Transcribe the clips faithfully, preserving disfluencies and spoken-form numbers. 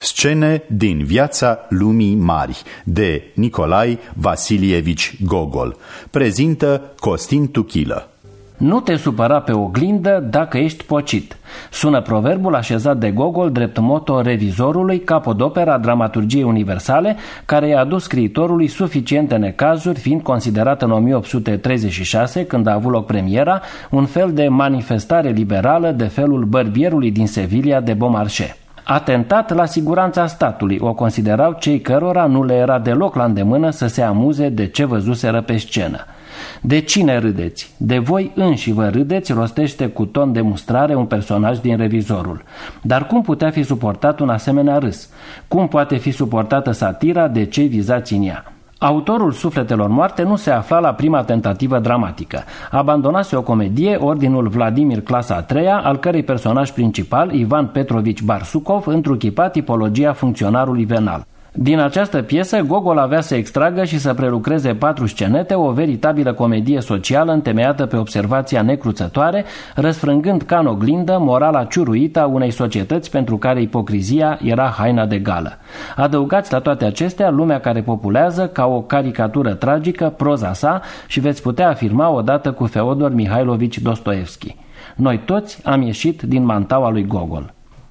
Scene din viața lumii mari de Nicolae Vasilievici Gogol. Prezintă Costin Tuchilă. Nu te supăra pe oglindă dacă ești pocit. Sună proverbul așezat de Gogol drept moto Revizorului, capodopera dramaturgiei universale, care i-a adus scriitorului suficiente necazuri, fiind considerat în o mie opt sute treizeci și șase, când a avut loc premiera, un fel de manifestare liberală de felul bărbierului din Sevilla de Beaumarchais. Atentat la siguranța statului, o considerau cei cărora nu le era deloc la îndemână să se amuze de ce văzuseră pe scenă. De cine râdeți? De voi înși vă râdeți, rostește cu ton de mustrare un personaj din Revizorul. Dar cum putea fi suportat un asemenea râs? Cum poate fi suportată satira de cei vizați în ea? Autorul Sufletelor moarte nu se afla la prima tentativă dramatică. Abandonase o comedie, Ordinul Vladimir clasa a treia, al cărei personaj principal, Ivan Petrovici Barsukov, întruchipa tipologia funcționarului venal. Din această piesă, Gogol avea să extragă și să prelucreze patru scenete, o veritabilă comedie socială întemeiată pe observația necruțătoare, răsfrângând ca în oglindă morala ciuruită a unei societăți pentru care ipocrizia era haina de gală. Adăugați la toate acestea lumea care populează ca o caricatură tragică, proza sa, și veți putea afirma odată cu Feodor Mihailovici Dostoevski: noi toți am ieșit din mantaua lui Gogol.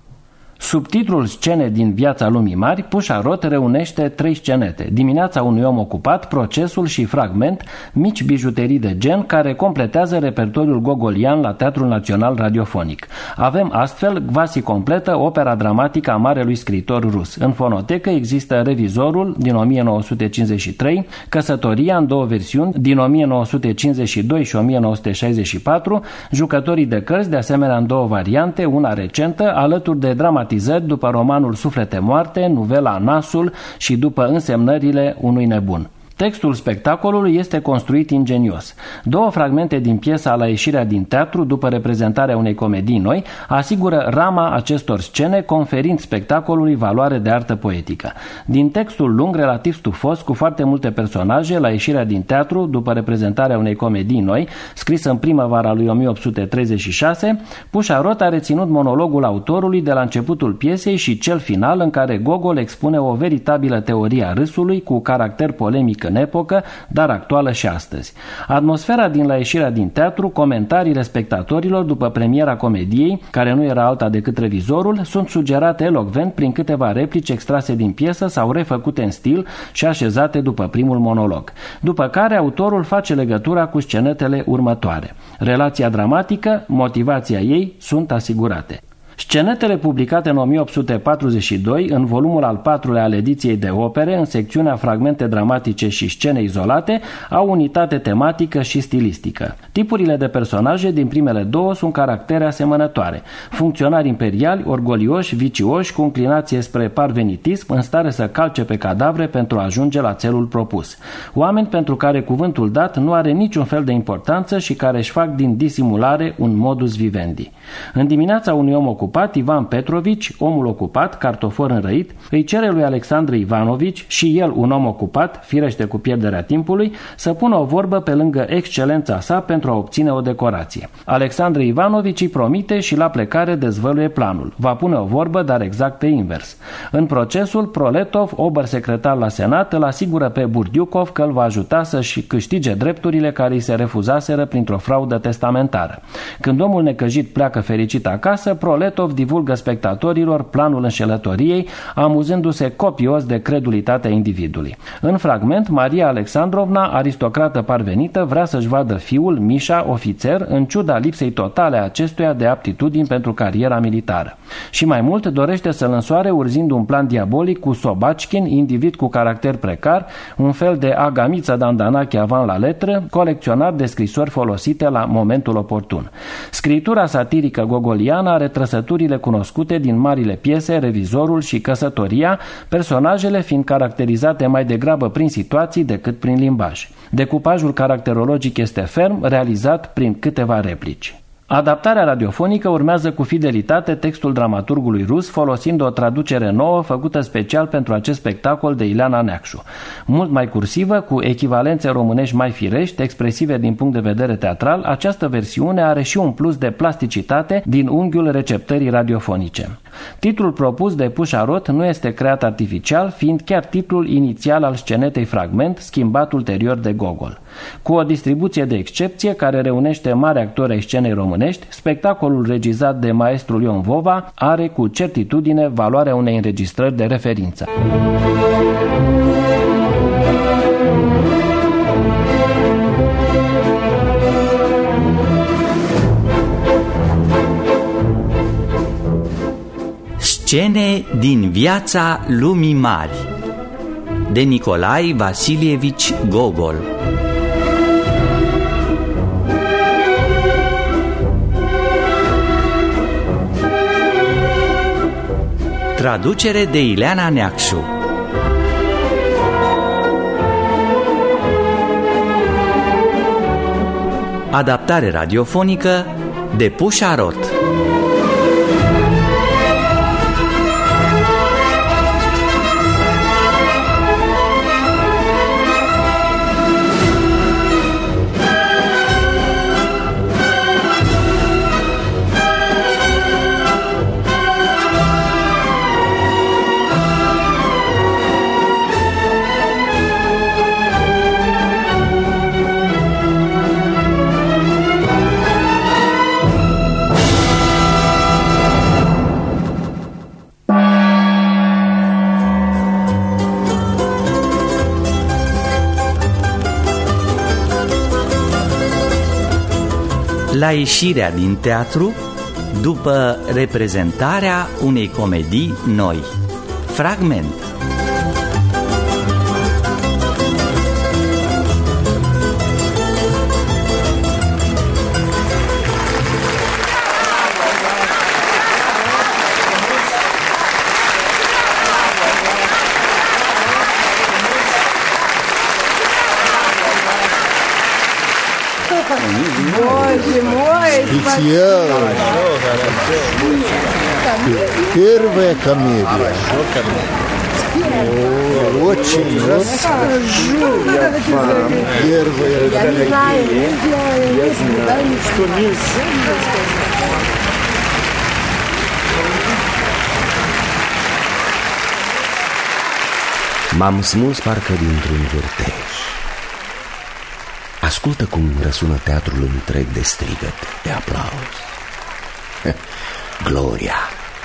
Subtitlul Scene din viața lumii mari, Pușarot reunește trei scenete: dimineața unui om ocupat, procesul și fragment, mici bijuterii de gen care completează repertoriul gogolian la Teatrul Național Radiofonic. Avem astfel quasi completă opera dramatică a marelui scriitor rus. În fonotecă există Revizorul din o mie nouă sute cincizeci și trei, Căsătoria în două versiuni din o mie nouă sute cincizeci și doi și o mie nouă sute șaizeci și patru, Jucătorii de cărți de asemenea în două variante, una recentă, alături de dramatizări după romanul Suflete moarte, nuvela Nasul și după Însemnările unui nebun. Textul spectacolului este construit ingenios. Două fragmente din piesa La ieșirea din teatru, după reprezentarea unei comedii noi, asigură rama acestor scene, conferind spectacolului valoare de artă poetică. Din textul lung, relativ stufos, cu foarte multe personaje, La ieșirea din teatru, după reprezentarea unei comedii noi, scrisă în primăvara lui o mie opt sute treizeci și șase, Pușarot a reținut monologul autorului de la începutul piesei și cel final, în care Gogol expune o veritabilă teorie a râsului cu caracter polemic în epocă, dar actuală și astăzi. Atmosfera din La ieșirea din teatru, comentariile spectatorilor după premiera comediei, care nu era alta decât Revizorul, sunt sugerate elocvent prin câteva replici extrase din piesă sau refăcute în stil și așezate după primul monolog. După care autorul face legătura cu scenetele următoare. Relația dramatică, motivația ei sunt asigurate. Scenetele publicate în o mie opt sute patruzeci și doi, în volumul al patrulea al ediției de opere, în secțiunea Fragmente dramatice și scene izolate, au unitate tematică și stilistică. Tipurile de personaje din primele două sunt caractere asemănătoare: funcționari imperiali, orgolioși, vicioși, cu înclinație spre parvenitism, în stare să calce pe cadavre pentru a ajunge la țelul propus. Oameni pentru care cuvântul dat nu are niciun fel de importanță și care își fac din disimulare un modus vivendi. În dimineața unui om ocupat, Ivan Petrovici, omul ocupat, cartofor înrăit, îi cere lui Alexandru Ivanovici, și el un om ocupat, firește cu pierderea timpului, să pună o vorbă pe lângă excelența sa pentru a obține o decorație. Alexandru Ivanovici îi promite și la plecare dezvăluie planul. Va pune o vorbă, dar exact pe invers. În procesul, Proletov, ober secretar la Senat, îl asigură pe Burdiukov că îl va ajuta să-și câștige drepturile care îi se refuzaseră printr-o fraudă testamentară. Când omul necăjit pleacă fericit acasă, Proletov divulgă spectatorilor planul înșelătoriei, amuzându-se copios de credulitatea individului. În fragment, Maria Alexandrovna, aristocrată parvenită, vrea să-și vadă fiul, Mișa, ofițer, în ciuda lipsei totale a acestuia de aptitudini pentru cariera militară. Și mai mult, dorește să-l însoare urzind un plan diabolic cu Sobachkin, individ cu caracter precar, un fel de Agamița Dandanache avant la letră, colecționar de scrisori folosite la momentul oportun. Scritura satirică gogoliană are trăsăturile cunoscute din marile piese Revizorul și Căsătoria, personajele fiind caracterizate mai degrabă prin situații decât prin limbaj. Decupajul caracterologic este ferm, realizat prin câteva replici. Adaptarea radiofonică urmează cu fidelitate textul dramaturgului rus, folosind o traducere nouă făcută special pentru acest spectacol de Ileana Neacșu. Mult mai cursivă, cu echivalențe românești mai firești, expresive din punct de vedere teatral, această versiune are și un plus de plasticitate din unghiul receptării radiofonice. Titlul propus de Pușarot nu este creat artificial, fiind chiar titlul inițial al scenetei Fragment, schimbat ulterior de Gogol. Cu o distribuție de excepție care reunește mari actori ai scenei românești, spectacolul regizat de maestrul Ion Vova are cu certitudine valoarea unei înregistrări de referință. Scene din viața lumii mari de Nicolae Vasilievici Gogol. Traducere de Ileana Neacșu. Adaptare radiofonică de Pușarot. La ieșirea din teatru, după reprezentarea unei comedii noi. Fragment. Специально. Первая комедия. О, очень расскажу я вам. Первая комедия. Я знаю, что нельзя. M-am smuls parcă dintr-un vârtej. Ascultă cum răsună teatrul întreg de strigăt, de aplauz. Gloria.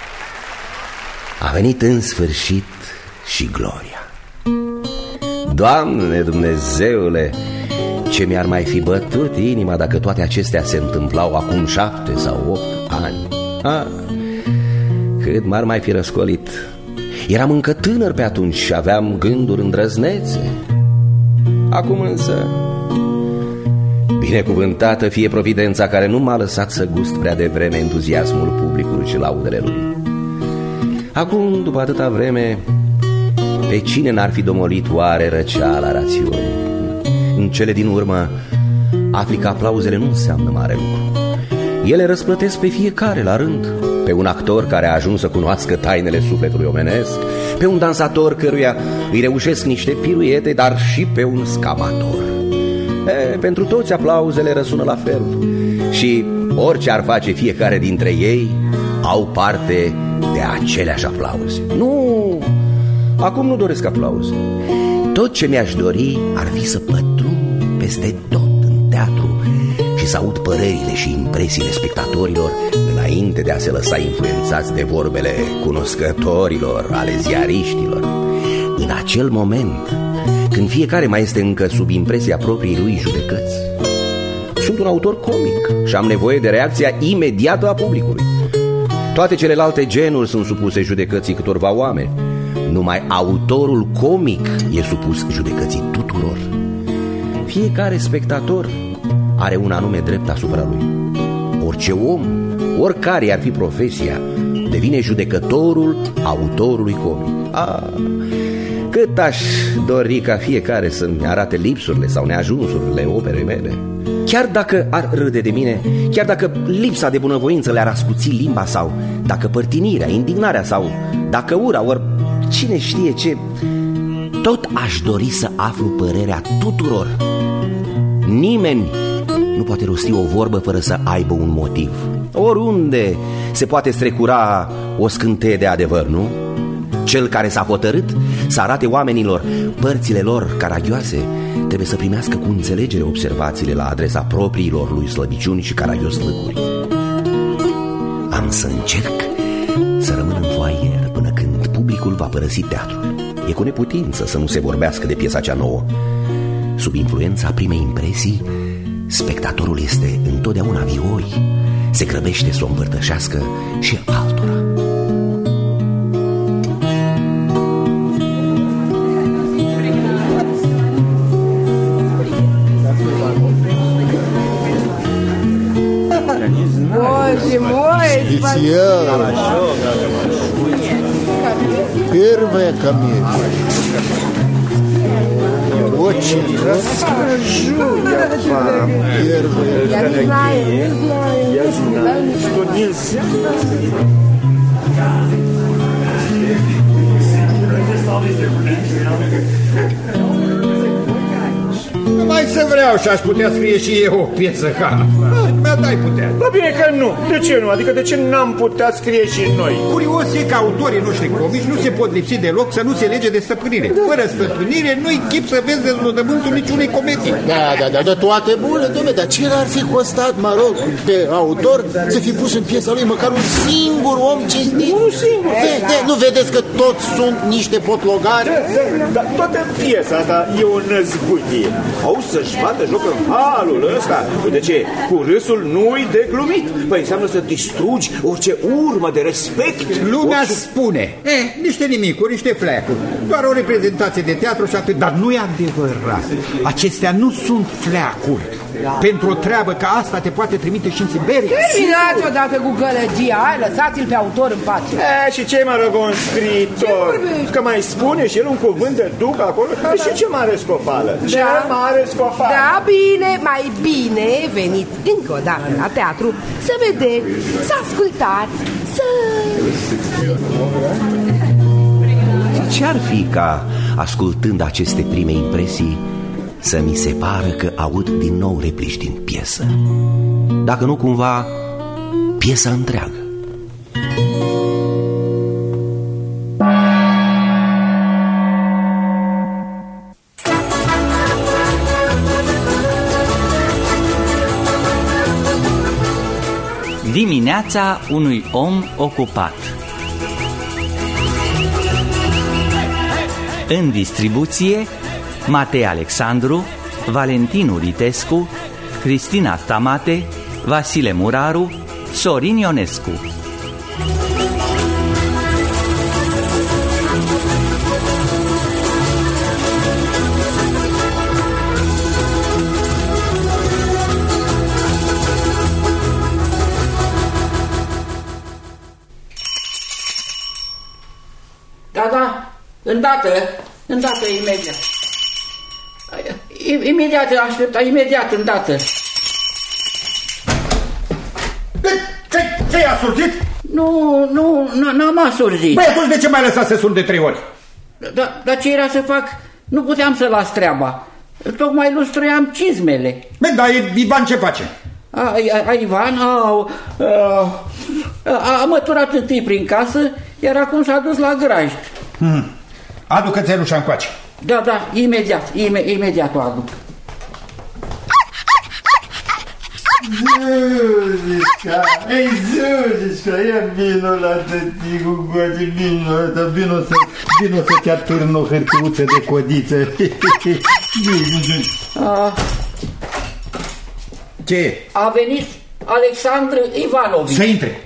A venit în sfârșit și gloria. Doamne Dumnezeule, ce mi-ar mai fi bătut inima dacă toate acestea se întâmplau acum șapte sau opt ani. Ah, cât m-ar mai fi răscolit. Eram încă tânăr pe atunci și aveam gânduri îndrăznețe. Acum însă, binecuvântată fie providența care nu m-a lăsat să gust prea devreme entuziasmul publicului și laudele lui. Acum, după atâta vreme, pe cine n-ar fi domolit oare răceala rațiunii? În cele din urmă, afli că aplauzele nu înseamnă mare lucru. Ele răsplătesc pe fiecare la rând. Pe un actor care a ajuns să cunoască tainele sufletului omenesc, pe un dansator căruia îi reușesc niște piruete, dar și pe un scamator. E, pentru toți aplauzele răsună la fel și orice ar face fiecare dintre ei, au parte de aceleași aplauze. Nu, acum nu doresc aplauze. Tot ce mi-aș dori ar fi să pătrund peste tot în teatru și să aud părerile și impresiile spectatorilor înainte de a se lăsa influențați de vorbele cunoscătorilor, ale ziariștilor. În acel moment, când fiecare mai este încă sub impresia propriei lui judecăți. Sunt un autor comic și am nevoie de reacția imediată a publicului. Toate celelalte genuri sunt supuse judecății câtorva oameni. Numai autorul comic e supus judecății tuturor. Fiecare spectator are un anume drept asupra lui. Orice om, oricare ar fi profesia, devine judecătorul autorului comic. Ah, cât aș dori ca fiecare să-mi arate lipsurile sau neajunsurile operei mele. chiar dacă ar râde de mine, chiar dacă lipsa de bunăvoință le-ar ascuți limba, sau dacă părtinirea, indignarea, sau dacă ura, ori cine știe ce, tot aș dori să aflu părerea tuturor. Nimeni nu poate rosti o vorbă fără să aibă un motiv. Oriunde se poate strecura o scânteie de adevăr, nu? Cel care s-a hotărât să arate oamenilor părțile lor caragioase trebuie să primească cu înțelegere observațiile la adresa propriilor lui slăbiciuni și caragioslăcuri. Am să încerc să rămân în voaier până când publicul va părăsi teatrul. E cu neputință să nu se vorbească de piesa cea nouă. Sub influența primei impresii, spectatorul este întotdeauna vioi, se grăbește să o împărtășească și altora. Специально. Первая комедия. Очень расскажу я вам. Первая комедия. Я знаю, что нельзя. Mai să vreau și aș putea scrie și eu o piesă ca mi-a dai putea. Da bine că nu. De ce nu? Adică de ce n-am putea scrie și noi? Curios e că autorii noștri comici nu se pot lipsi deloc să nu se lege de stăpânire. Fără stăpânire nu-i chip să vezi deznodământul niciunei comedii. Da, da, da, da, toate bune, dom'le, dar ce ar fi costat, mă rog, pe autor să fi pus în piesa lui măcar un singur om cinstit? Un singur. De, de, nu vedeți că toți sunt niște potlogari? Dar toată piesa asta e o năzbâtie. Au să-și bată joc în halul ăsta. De ce? Cu râsul nu-i de glumit. Păi înseamnă să distrugi orice urmă de respect. Lumea orice... spune, eh, niște nimicuri, niște fleacuri. Doar o reprezentație de teatru și atât. Dar nu e adevărat. Acestea nu sunt fleacuri. Da. Pentru o treabă ca asta te poate trimite și în Siberia. Terminați odată cu gălăgia. Hai, lăsați-l pe autor în pace. E, și ce mă rog un scriitor? Că mai spune și el un cuvânt de duc acolo. Da, și ce mare scofală? Da. Ce mare scofală? Da, bine, mai bine veniți încă o dată la teatru să vedeți, să ascultați, să... Ce-ar fi ca, ascultând aceste prime impresii, să mi se pară că aud din nou replici din piesă? Dacă nu cumva piesa întreagă. Dimineața unui om ocupat. În distribuție Matei Alexandru, Valentin Uritescu, Cristina Stamate, Vasile Muraru, Sorin Ionescu. Da, da, îndată, îndată, imediat. Imediat, aștepta, imediat, îndată. Ce, ce i-a surzit? Nu, nu, n-am asurzit. Băi, atunci de ce m-ai lăsat să sun de trei ori? Da, dar ce era să fac? Nu puteam să las treaba. Tocmai lustruiam cizmele. Băi, dar Ivan ce face? A, a, Ivan a, a, a, a măturat întâi prin casă, iar acum s-a dus la grajd. Hmm. Adu cățelușa încoace. Da, da, imediat, ime, imediat o aduc. Zuzica, ei Zuzica, ia vino la tăticu încoace, vino, dar vino, să, vino să-ți atârn o hârtiuță de codiță. A, Ce? a venit Alexandru Ivanovici. Să intre.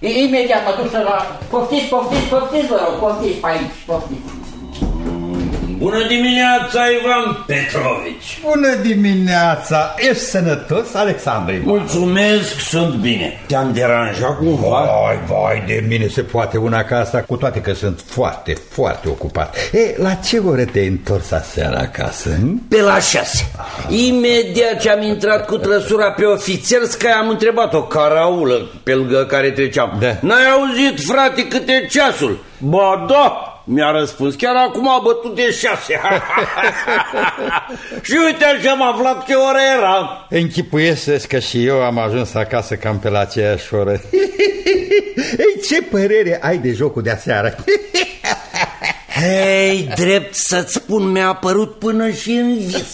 Imediat mă duc să la... Poftiți, poftiți, poftiți, vă rog, poftiți pe aici, poftiți. Bună dimineața, Ivan Petrovici. Bună dimineața. Ești sănătos, Alexandru Ivanovici? Mulțumesc, sunt bine. Te-am deranjat cumva? Vai, vai, de mine se poate una ca asta, cu toate că sunt foarte, foarte ocupat. E, la ce oră te-ai întors aseară acasă? Hm? Pe la șase. Imediat ce am intrat cu trăsura pe ofițerskaya, am întrebat o caraulă pe lângă care treceam. Da. N-ai auzit, frate, cât e ceasul? Ba da, mi-a răspuns, chiar acum a bătut de șase. Și uite așa am aflat ce oră era. Închipuiesc că și eu am ajuns acasă cam pe la aceeași oră. Ei, ce părere ai de jocul de aseară? Hei, drept să-ți spun, mi-a apărut până și în vis.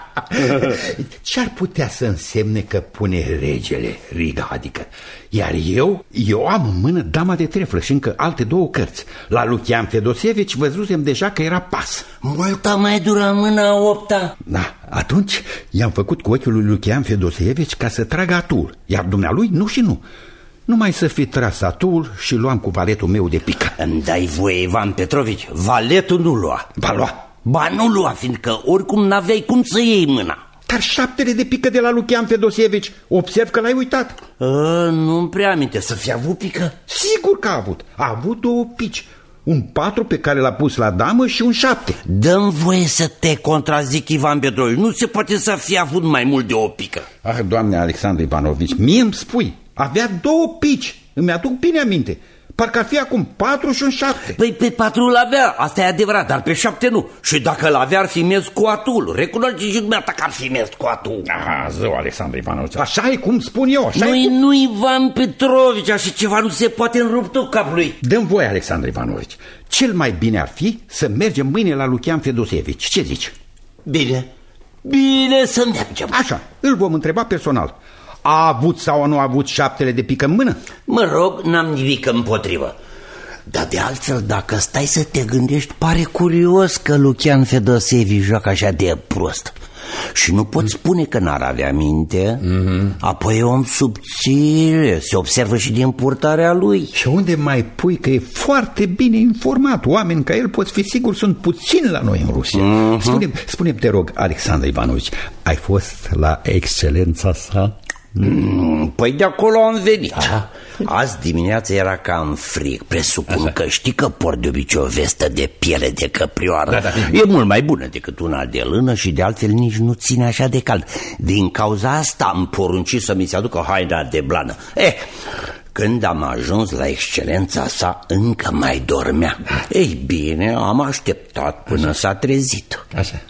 Ce-ar putea să însemne că pune regele, Riga, adică? Iar eu, eu am în mână Dama de treflă și încă alte două cărți. La Lucian Fedosevici văzusem deja că era pas. Multa mai dură mâna opta. Da, atunci i-am făcut cu ochiul lui Lucian Fedosevici ca să tragă atul, iar dumnealui nu și nu. Numai să fi tras atul și luam cu valetul meu de pică. Îmi dai voie, Ivan Petrovici, valetul nu lua. Ba lua. Ba nu lua, fiindcă oricum n-aveai cum să iei mâna. Dar șaptele de pică de la Lucian Fedosevici, observ că l-ai uitat. A, nu-mi prea aminte să fi avut pică. Sigur că a avut. A avut două pici. Un patru pe care l-a pus la damă și un șapte. Dă-mi voie să te contrazic, Ivan Petrovici. Nu se poate să fie avut mai mult de o pică. Ah, doamne Alexandru Ivanovici, mie îmi spui, avea două pici. Îmi aduc bine aminte. Parcă ar fi acum patru și un șapte. Păi pe patru l-avea, asta e adevărat, dar pe șapte nu. Și dacă l-avea ar fi mers cu atul. Recunoaște și dumneata că ar fi mers cu atul. Aha, zău, Alexandru Ivanovici, așa e cum spun eu. Nu-i, nu Ivan Petrovici, așa ceva nu se poate în ruptul capului. Dă-mi voie, Alexandru Ivanovici. Cel mai bine ar fi să mergem mâine la Lucian Fedosevici. Ce zici? Bine, bine să mergem. Așa, îl vom întreba personal. A avut sau nu a avut șaptele de pică în mână? Mă rog, n-am nimic împotrivă. Dar de altfel, dacă stai să te gândești, pare curios că Lucian Fedosevici joacă așa de prost. Și nu pot spune că n-ar avea minte. mm-hmm. Apoi e om subțire, se observă și din purtarea lui. Și unde mai pui că e foarte bine informat? Oameni ca el, poți fi sigur, sunt puțini la noi în Rusia. mm-hmm. Spune-mi, spune-mi, te rog, Alexandru Ivanovici, ai fost la excelența sa? Mm, păi de acolo am venit. Aha. Azi dimineața era cam frig. Presupun Așa. că știi că port de obicei o vestă de piele de căprioară. da, da. E mult mai bună decât una de lână și de altfel nici nu ține așa de cald. Din cauza asta am poruncit să mi se aducă haina de blană. Eh, când am ajuns la excelența sa, încă mai dormea. Ei bine, am așteptat până s-a trezit. Așa.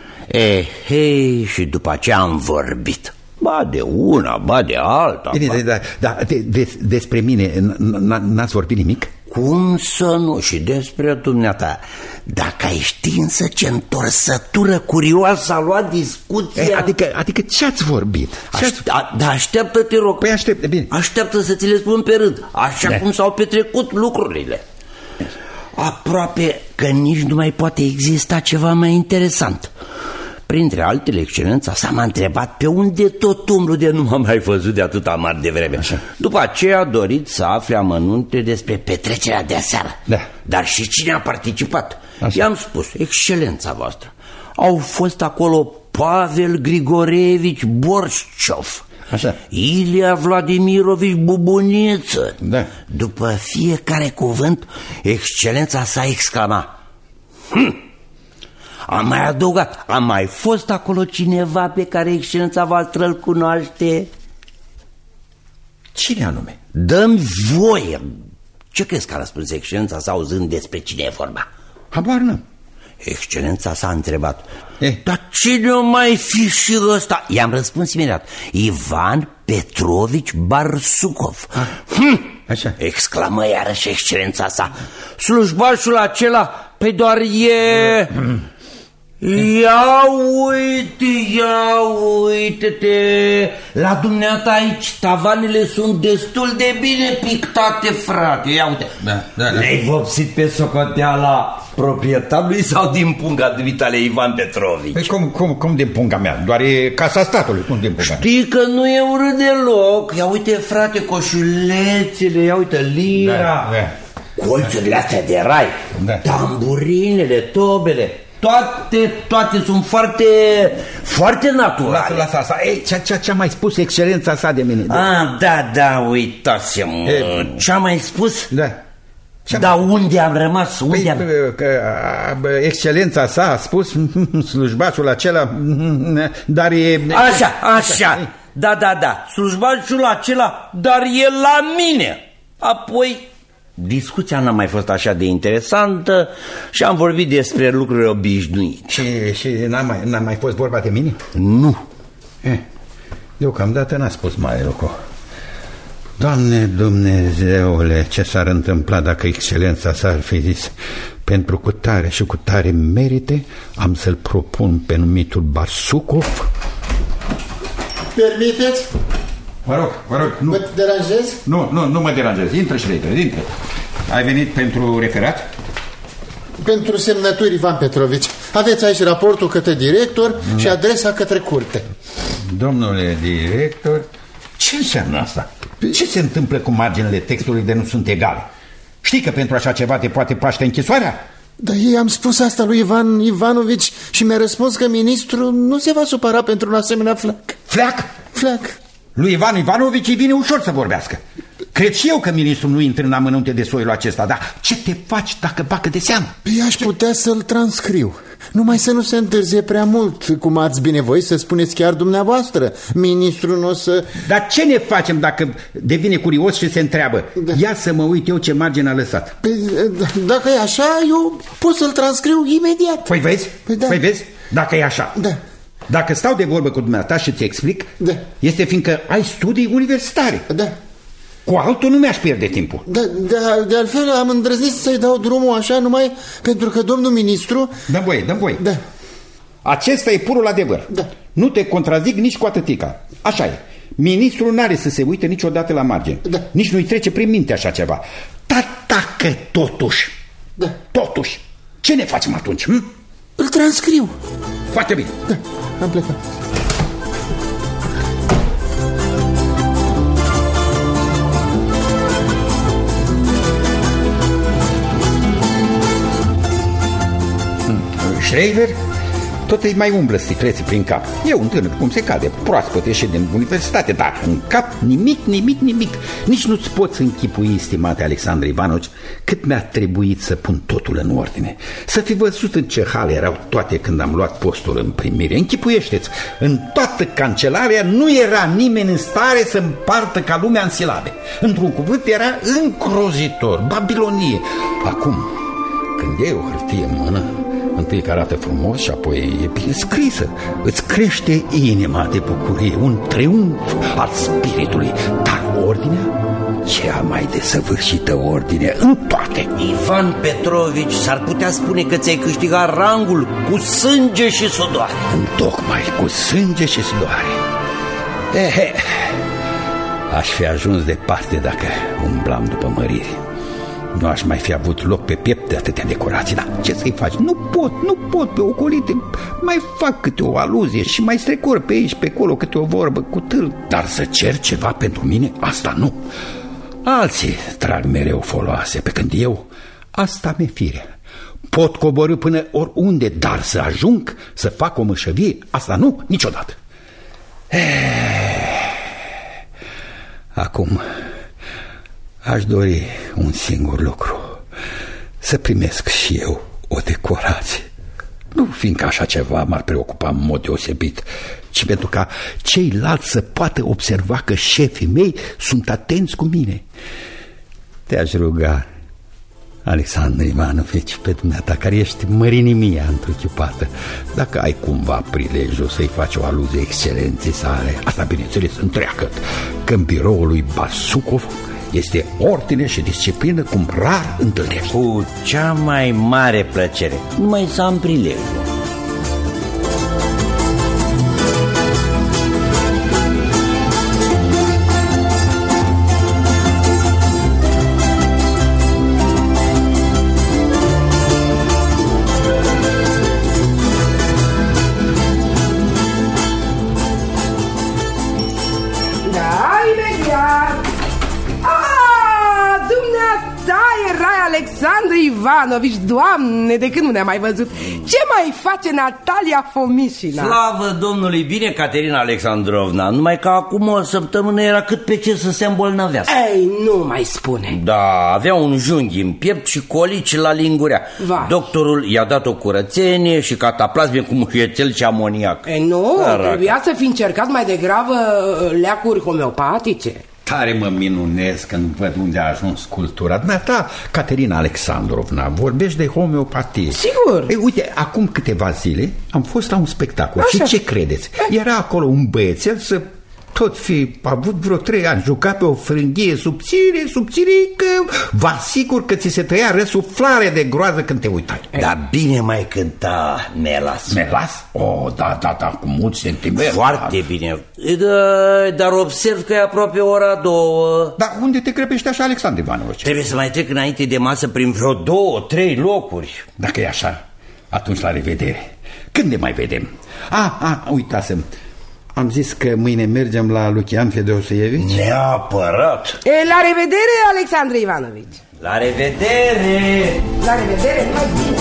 Eh, hei, și după aceea am vorbit. Ba de una, ba de alta. Bine, ba... Da, da, de, de, despre mine n-ați vorbit nimic? Cum să nu? Și despre dumneata. Dacă ai ști însă ce întorsătură curioasă a luat discuția. E, adică, adică ce-ați vorbit? Ce Aș, a, da, așteaptă, te rog. Păi aștept, bine. Așteaptă să ți le spun pe rând. Așa da. cum s-au petrecut lucrurile. Aproape că nici nu mai poate exista ceva mai interesant. Printre altele, excelența sa m-a întrebat pe unde tot umblu de nu m-am mai văzut de atâta mare de vreme. Așa. După aceea a dorit să afle amănunte despre petrecerea de aseară. Da. Dar și cine a participat. I-am spus, excelența voastră, au fost acolo Pavel Grigorevici Borșciov, Așa. Ilia Vladimirovici Bubuniță. Da. După fiecare cuvânt, excelența sa exclama: Hm! Am mai adăugat, a mai fost acolo cineva pe care excelența voastră îl cunoaște? Cine anume? Dă-mi voie. Ce crezi că a răspuns excelența sa auzând despre cine e vorba? Habar n-am. Excelența s-a întrebat: eh. Dar cine o mai fi și ăsta? I-am răspuns imediat: Ivan Petrovici Barsucov. Hm! Așa. Exclamă iarăși excelența sa: slujbașul acela, pe doar e... Mm. Ia uite, ia uite-te, la dumneata aici tavanele sunt destul de bine pictate, frate. Ia uite, da, da, da. Le-ai vopsit pe socoteala proprietarului sau din punga dumitale, Ivan Petrovici? Păi cum, cum, cum din punga mea? Doar e casa statului, cum din punga Știi că nu e urât deloc. Ia uite, frate, coșulețele, ia uite, lira, da, da. colțurile astea de rai, da. tamburinele, tobele. toate, toate sunt foarte, foarte naturale. Lasă, lasă asta. Ei, ce, ce, ce a mai spus excelența sa de mine? Ah, da, da, uitați-mă. Ce a mai spus? Da. Dar unde am rămas? Unde păi, am... Că, excelența sa a spus, slujbașul acela, dar e... Așa, așa, da, da, da, slujbașul acela, dar e la mine. Apoi, discuția n-a mai fost așa de interesantă și am vorbit despre lucruri obișnuite. Și, și n-a mai, n-a mai fost vorba de mine? Nu. Eh, deocamdată n-a spus mai lucru. Doamne Dumnezeule, ce s-ar întâmpla dacă excelența sa ar fi zis: pentru cutare și cutare merite, am să-l propun pe numitul Barsukov. Permiteți? Vă rog, vă rog, nu. Vă deranjez? Nu, nu, nu mă deranjez. Intră și repede, intră. Ai venit pentru referat? Pentru semnături, Ivan Petrovici. Aveți aici raportul către director da. și adresa către curte. Domnule director, ce înseamnă asta? Ce se întâmplă cu marginile textului de nu sunt egale? Știi că pentru așa ceva te poate paște închisoarea? Dar ei am spus asta lui Ivan Ivanovici și mi-a răspuns că ministrul nu se va supăra pentru un asemenea fleac. Fleac? Fleac. Lui Ivan Ivanovici îi vine ușor să vorbească. Cred și eu că ministrul nu intră în amănunte de soiul acesta, dar ce te faci dacă bacă de seamă? Păi aș putea să-l transcriu. Numai să nu se întârzie prea mult, cum ați binevoit să spuneți chiar dumneavoastră. Ministrul nu o să... Dar ce ne facem dacă devine curios și se întreabă? Da. Ia să mă uit eu ce margine a lăsat. Păi, dacă e așa, eu pot să-l transcriu imediat. Păi vezi? Păi, da. păi vezi? Dacă e așa. Da. Dacă stau de vorbă cu dumneata și ți explic, da. este fiindcă ai studii universitare. Da. Cu altul nu mi-aș pierde timpul. Da, de, de altfel am îndrăznit să-i dau drumul așa numai pentru că domnul ministru... Dă voie, dă voie. Da. Acesta e purul adevăr. Da. Nu te contrazic nici cu atâtica. Așa e. Ministrul n-are să se uite niciodată la margine. Da. Nici nu-i trece prin minte așa ceva. Dar dacă totuși, da. totuși, ce ne facem atunci? Hm? Îl transcriu. Foarte bine. Da, am plecat. Schreiber tot îi mai umblă sticleții prin cap. E un tânăr, cum se cade, proaspăt ieșit din universitate, dar în cap nimic, nimic, nimic. Nici nu-ți poți închipui, stimate Alexandru Ivanovici, cât mi-a trebuit să pun totul în ordine. Să fi văzut în ce hal erau toate când am luat postul în primire. Închipuiește-ți, în toată cancelarea nu era nimeni în stare să împartă ca lumea în silabe. Într-un cuvânt, era îngrozitor, babilonie. Acum, când iei o hârtie în mână, întâi că arată frumos și apoi e bine scrisă, îți crește inima de bucurie, un triumf al spiritului. Dar ordinea? Cea mai desăvârșită ordine în toate. Ivan Petrovici, s-ar putea spune că ți-ai câștigat rangul cu sânge și sudoare. Întocmai cu sânge și sudoare. Ehe, aș fi ajuns departe dacă umblam după măriri. Nu aș mai fi avut loc pe piept de atâtea decorații. Dar ce să-i faci? Nu pot, nu pot pe ocolite. Mai fac câte o aluzie și mai strecor pe aici, pe acolo câte o vorbă cu tâl. Dar să cer ceva pentru mine, asta nu. Alții trag mereu foloase, pe când eu, asta mi-e fire. Pot coborî până oriunde, dar să ajung să fac o mășăvie, asta nu, niciodată. Acum aș dori un singur lucru: să primesc și eu o decorație. Nu fiindcă așa ceva m-ar preocupa în mod deosebit, ci pentru ca ceilalți să poată observa că șefii mei sunt atenți cu mine. Te-aș ruga, Alexandru Ivanovici, pe dumneata, care ești mărinimia întruchipată, dacă ai cumva prilejul să-i faci o aluzie excelenței sale, asta bineînțeles întreagă, că în biroul lui Barsukov este ordine și disciplină cum rar întâlnești. Cu cea mai mare plăcere, numai să am prilejul. Ivanovici, Doamne, de când nu ne-am mai văzut. Ce mai face Natalia Fomișina? Slavă Domnului, bine, Caterina Alexandrovna. Numai că acum o săptămână era cât pe ce să se îmbolnăvească. Ei, nu mai spune. Da, avea un junghi în piept și colici la lingurea. Vai. Doctorul i-a dat o curățenie și cataplasme cu mușețel și amoniac. Ei, nu, Caraca. Trebuia să fi încercat mai degrabă leacuri homeopatice. Tare mă minunez când văd unde a ajuns cultura. Da, Caterina Alexandrovna, vorbești de homeopatie. Sigur. Ei, uite, acum câteva zile am fost la un spectacol. Așa. Și ce credeți? Era acolo un băiețel să tot fi avut vreo trei ani, juca pe o frânghie subțire, subțirică. Vă asigur că ți se tăia răsuflare de groază când te uitai. Dar bine mai cânta Melas. Melas? Oh, da, da, da, cu mult sentiment. Foarte bine. Da, dar observ că e aproape ora două. Dar unde te grăbești așa, Alexandru Ivanovici? Trebuie să mai trec înainte de masă prin vreo două, trei locuri. Dacă e așa, atunci la revedere. Când ne mai vedem? Ah, ah, uitasem. Am zis că mâine mergem la Lucian Fedoseevici? Neapărat. E, la revedere, Alexandru Ivanovici. La revedere. La revedere, mai bine.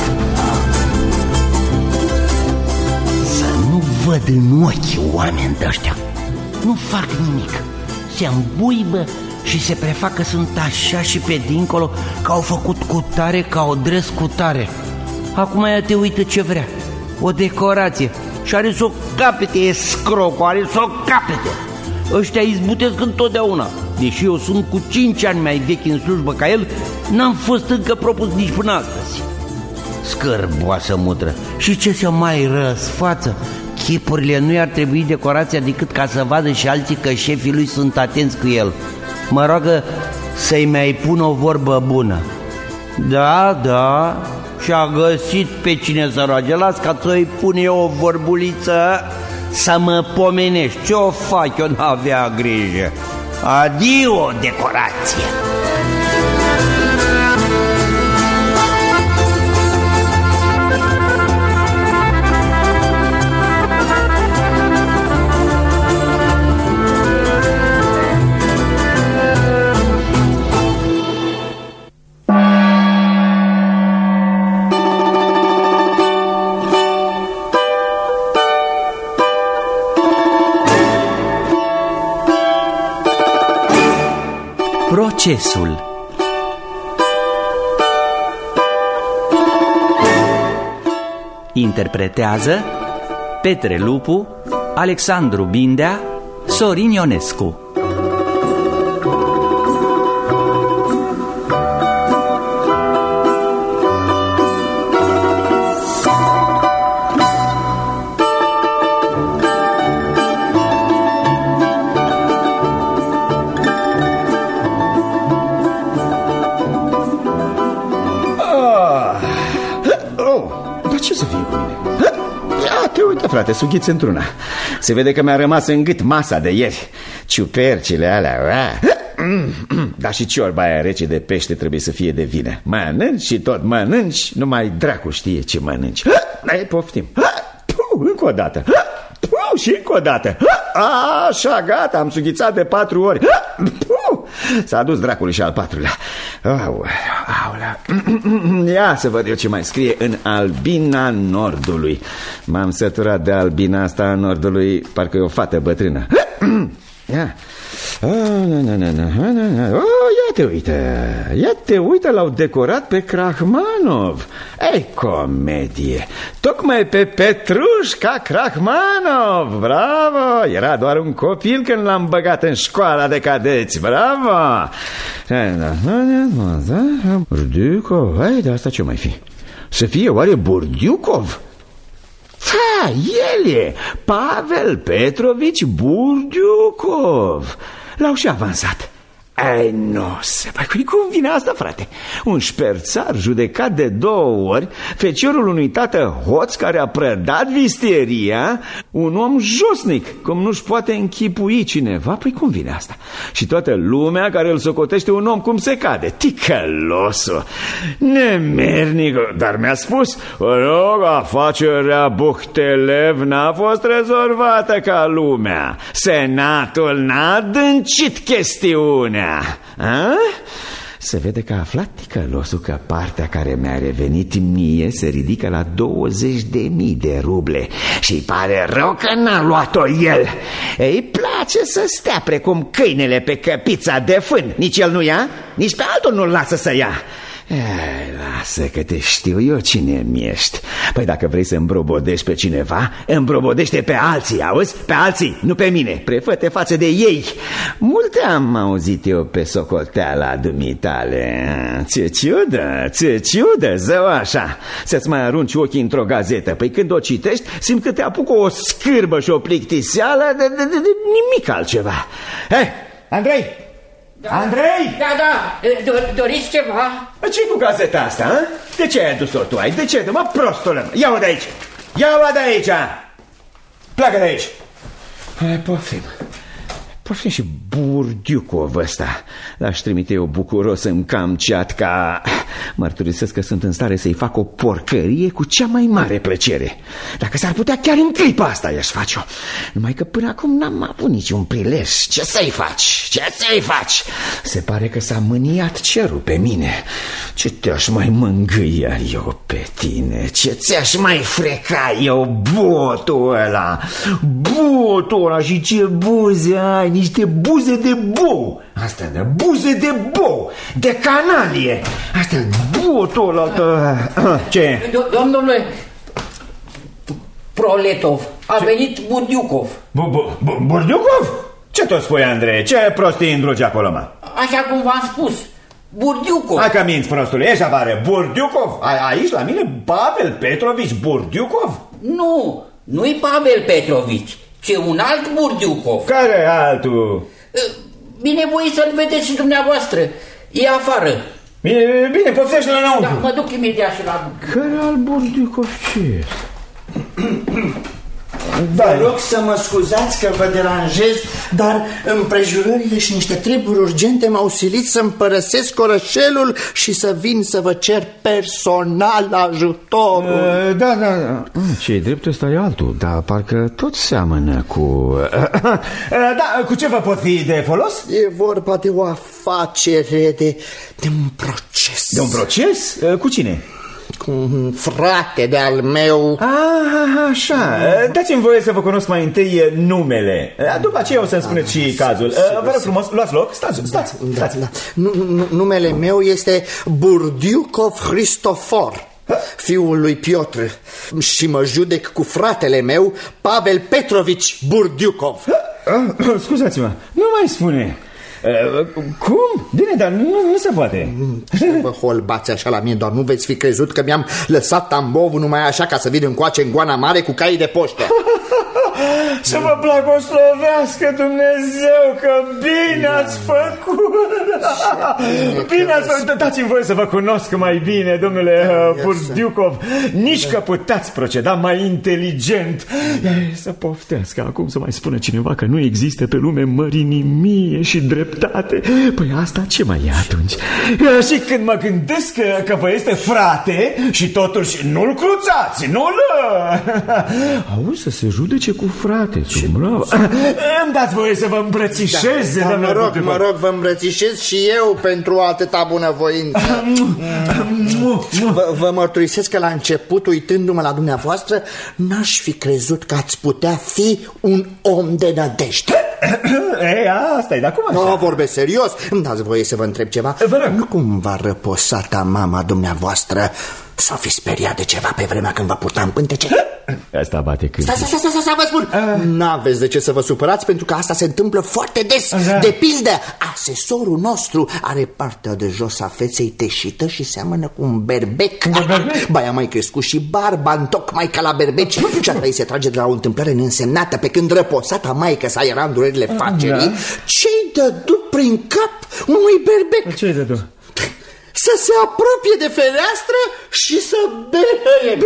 Să nu văd în ochi oameni de-aștia. Nu fac nimic. Se îmbuibă și se prefac că sunt așa și pe dincolo, că au făcut cu tare, că au dres cu tare. Acum ea te uită ce vrea. O decorație. Și are să o capete, e scroco, are să o capete. Ăștia izbutesc întotdeauna. Deși eu sunt cu cinci ani mai vechi în slujbă ca el, n-am fost încă propus nici până astăzi. Scârboasă mutră. Și ce se mai răsfață? Chipurile nu i-ar trebui decorația decât ca să vadă și alții că șefii lui sunt atenți cu el. Mă roagă să-i mai pun o vorbă bună. Da, da, și-a găsit pe cine să roage. Las ca să-i pun eu o vorbuliță să mă pomenești. Ce-o fac eu, n-avea grijă. Adio, decorație. Procesul. Interpretează Petre Lupu, Alexandru Bindea, Sorin Ionescu. Frate, sughiți într-una. Se vede că mi-a rămas în gât masa de ieri. Ciupercile alea. Dar și ciorba aia rece de pește trebuie să fie de vină. Mănânci și tot mănânci. Numai dracu știe ce mănânci. Hai, poftim. Încă o dată. Și încă o dată. Așa, gata, am sughițat de patru ori. S-a dus dracului și al patrulea. Aulea. Ia să văd eu ce mai scrie în Albina Nordului. M-am săturat de Albina asta a Nordului. Parcă e o fată bătrână. Ia. Oh, na, na, na, na, na. Oh, ia te uită. Ia te uită, l-au decorat pe Krahmanov. Ei, comedie. Tocmai pe Petrușca Krahmanov. Bravo. Era doar un copil când l-am băgat în școala de cadeți. Bravo. Burdiukov. Ei, de asta ce mai fi? Să fie oare Burdiukov? Da, el e Pavel Petrovici Burdiukov. L-au și avansat. Ei, nu se mai cum vine asta, frate? Un șperțar judecat de două ori, feciorul unui tată hoț care a prădat vistieria, un om josnic, cum nu-și poate închipui cineva. Păi cum vine asta? Și toată lumea care îl socotește un om cum se cade. Ticălosul, nemernic. Dar mi-a spus, rog, afacerea Buhtelev n-a fost rezolvată ca lumea. Senatul n-a adâncit chestiunea. A? Se vede că a aflat ticălosul că partea care mi-a revenit mie se ridică la douăzeci de mii de ruble și îi pare rău că n-a luat-o el. Îi place să stea precum câinele pe căpița de fân. Nici el nu ia, nici pe altul nu-l lasă să ia. Ei, lasă că te știu eu cine mi-ești. Păi dacă vrei să îmbrobodești pe cineva, îmbrobodește pe alții, auzi? Pe alții, nu pe mine. Prefă-te față de ei. Multe am auzit eu pe socoteala dumitale. Ți-e ciudă, ți-e ciudă, zău așa, să-ți mai arunci ochii într-o gazetă. Păi când o citești, simți că te apucă o scârbă și o plictiseală de, de, de, de nimic altceva. Hei, Andrei! Da, Andrei! Da, da, Do- doriți ceva? Ce-i cu gazeta asta, a? De ce ai adus-o tu aici? De ce? Mă, prostule, ia-o de aici! Ia-o de aici! Pleacă de aici! Hai, poftim. Poftim și Burdiucov ăsta. L-aș trimite eu bucuros în Kamchatka. Mărturisesc că sunt în stare să-i fac o porcărie cu cea mai mare plăcere. Dacă s-ar putea, chiar în clipa asta i-aș face-o. Numai că până acum n-am avut niciun prilej. Ce să-i faci? Ce să-i faci? Se pare că s-a mâniat cerul pe mine. Ce te-aș mai mângâia eu pe tine? Ce ți-aș mai freca eu, botul ăla? Botul ăla și ce buze ai? Niște buze de bou. Asta de buze de bou, de canalie. Asta e botul ăla. Ce? Domnule Proletov, a venit Burdiucov. Burdiucov? Ce tot spui, Andrei? Ce prostii îndrugi acolo, mă? Așa cum v-am spus, Burdiucov. Hai că minți, prostule, ești afară. Burdiucov? Aici la mine Pavel Petrovici Burdiucov? Nu, nu-i Pavel Petrovici, ci un alt Burdiucov. Care altul? Bine, voi să-l vedeți și dumneavoastră. E afară. Bine, bine, poftește-l înăuntru. Da, mă duc imediat și la... Care alt Burdiucov? Ce? Vă rog să mă scuzați că vă deranjez, dar împrejurările și niște treburi urgente m-au silit să-mi părăsesc orășelul și să vin să vă cer personal ajutorul. Uh, da, da, da. Ce-i drept, ăsta e altul, dar parcă tot seamănă cu... Uh, da, cu ce vă pot fi de folos? E vorba de o afacere, de, de un proces. De un proces? Uh, cu cine? Cu un frate de-al meu. Ah, așa. Dați-mi voie să vă cunosc mai întâi numele. După aceea o să-mi spuneți și cazul. Vă rog frumos, luați loc. Stați, stați, stați. Numele meu este Burdiucov Hristofor, fiul lui Piotr, și mă judec cu fratele meu, Pavel Petrovici Burdiucov. Scuzați-mă, nu mai spune. Uh, cum? Bine, dar nu, nu se poate. Ce vă holbați așa la mine, doar nu veți fi crezut că mi-am lăsat Tambovul numai așa ca să vin încoace în Goana Mare cu caii de poștă. Să vă blagoslovească Dumnezeu, că bine ați făcut. Bine ați făcut. Dați-mi voie să vă cunosc mai bine, domnule Burdiucov. Nici că puteți proceda mai inteligent. Să poftească acum să mai spună cineva că nu există pe lume mărinimie și dreptate. Păi asta ce mai e atunci? Și când mă gândesc că, că vă este frate și totuși nu-l cruțați, nu-l... Auzi, să se judece cu frate. Îmi dați voie să vă îmbrățișez, da, da, mă rog, mă rog, vă îmbrățișez și eu pentru atâta bunăvoință. vă, vă mărturisesc că la început, uitându-mă la dumneavoastră, n-aș fi crezut că ați putea fi un om de nădejde. Ei, asta-i, dar cum așa? Nu, vorbesc serios. Îmi dați voie să vă întreb ceva? Nu cumva răposata mama dumneavoastră s-a fi speriat de ceva pe vremea când vă purtam pântece? Asta bate când... Stai, stai, stai, stai, vă spun. N-aveți de ce să vă supărați, pentru că asta se întâmplă foarte des. De pildă, asesorul nostru are partea de jos a feței teșită și seamănă cu un berbec. Ba, i-a mai crescut și barba, întocmai ca la berbeci. Și a trăit se trage de la o întâmplare neînsemnată, pe când răposata maică sa era în durerile facerii. Ce-i dădu prin cap unui berbec? Ce-i dădu? Să se apropie de fereastră și să bee.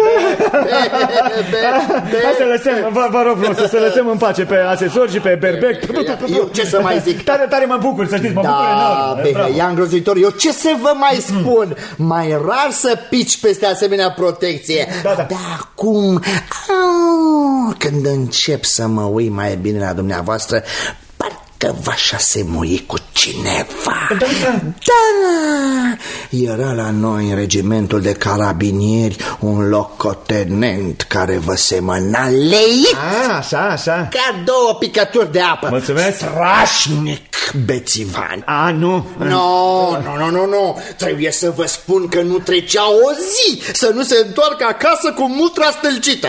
Hai să lăsăm, vă, vă rog frumos, să lăsăm în pace pe asesor și pe berbec. Eu ce să mai zic? Tare, tare mă bucur, să știți, mă bucur enorm. Da, e îngrozitor. Eu ce să vă mai spun? Mai rar să pici peste asemenea protecție. Da, da. De acum, când încep să mă uit mai bine la dumneavoastră, că v-aș asemui cu cineva. Da, da. Da, era la noi în regimentul de carabinieri un locotenent care vă semăna leit. A, așa, așa. Ca două picături de apă. Mulțumesc. Strașnic bețivan. A, nu. Nu, nu, nu, nu, nu. Trebuie să vă spun că nu trecea o zi să nu se întoarcă acasă cu mutra stâlcită.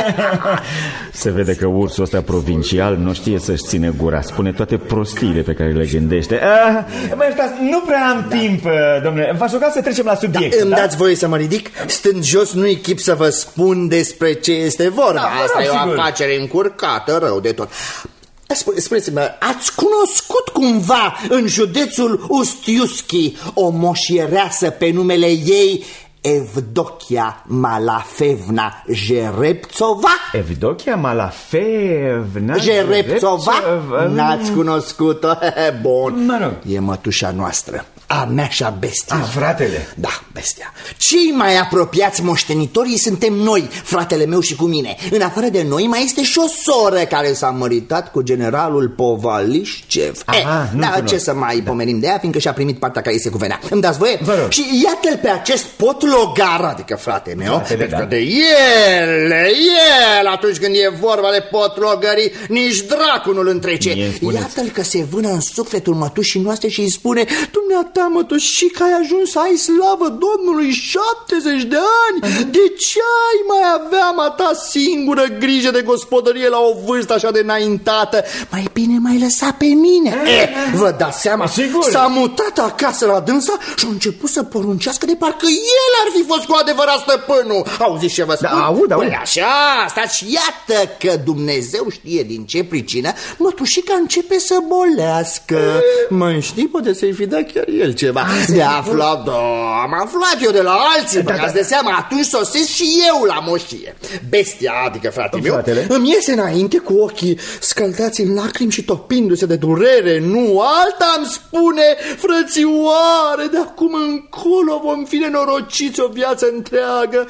Se vede că ursul ăsta provincial nu știe să-și ține gura. Spune toate prostiile pe care le gândește. Ah, mă iertați, nu prea am da. timp, domnule. V-aș ruga să trecem la subiect. Da, îmi dați voie să mă ridic? Stând jos nu-i chip să vă spun despre ce este vorba. Da, asta e o sigur. afacere încurcată, rău de tot. Spuneți-mă, ați cunoscut cumva în județul Ustiuschi o moșiereasă pe numele ei Evdochia Malafevna Jerepțova? Evdochia Malafevna Jerepțova? N-ați cunoscut-o? Bun, mă rog. E mătușa noastră, a mea și a Bestia. A, fratele. Da, Bestia. Cei mai apropiați moștenitorii suntem noi, fratele meu și cu mine. În afară de noi mai este și o soră care s-a măritat cu generalul Povalișcev. Aha, eh, Da, cunosc. ce să mai da. pomenim de ea, fiindcă și-a primit partea care îi se cuvenea. Îmi dați voie? Și iată-l pe acest potlogar, adică frate meu, fratele, pentru că da. de el, el, atunci când e vorba de potlogării, nici dracu nu-l întrece. Iată-l că se vână în sufletul mătușii noastre și îi spune: dumneata, mătușică, ai ajuns să ai slavă Domnului șaptezeci de ani. De ce ai mai avea mata singură grijă de gospodărie la o vârstă așa de înaintată? Mai bine mai lăsa pe mine. Eh, vă dați seama? S-a mutat acasă la dânsa și a început să poruncească de parcă el ar fi fost cu adevărat stăpânul. Auziți ce vă spun? Da, aud, aud. Păi așa, stați și iată că Dumnezeu știe din ce pricină mătușica începe să bolească. Mă știi, poate să-i fi dat chiar el ceva. De aflat, da, am aflat eu de la alții, da, da, de seama, atunci sosesc și eu la moșie. Bestia, adică frate meu, Fratele. îmi iese înainte cu ochii scăldați în lacrimi și topindu-se de durere. Nu alta îmi spune: frățioare, de acum încolo vom fi nenorociți o viață întreagă,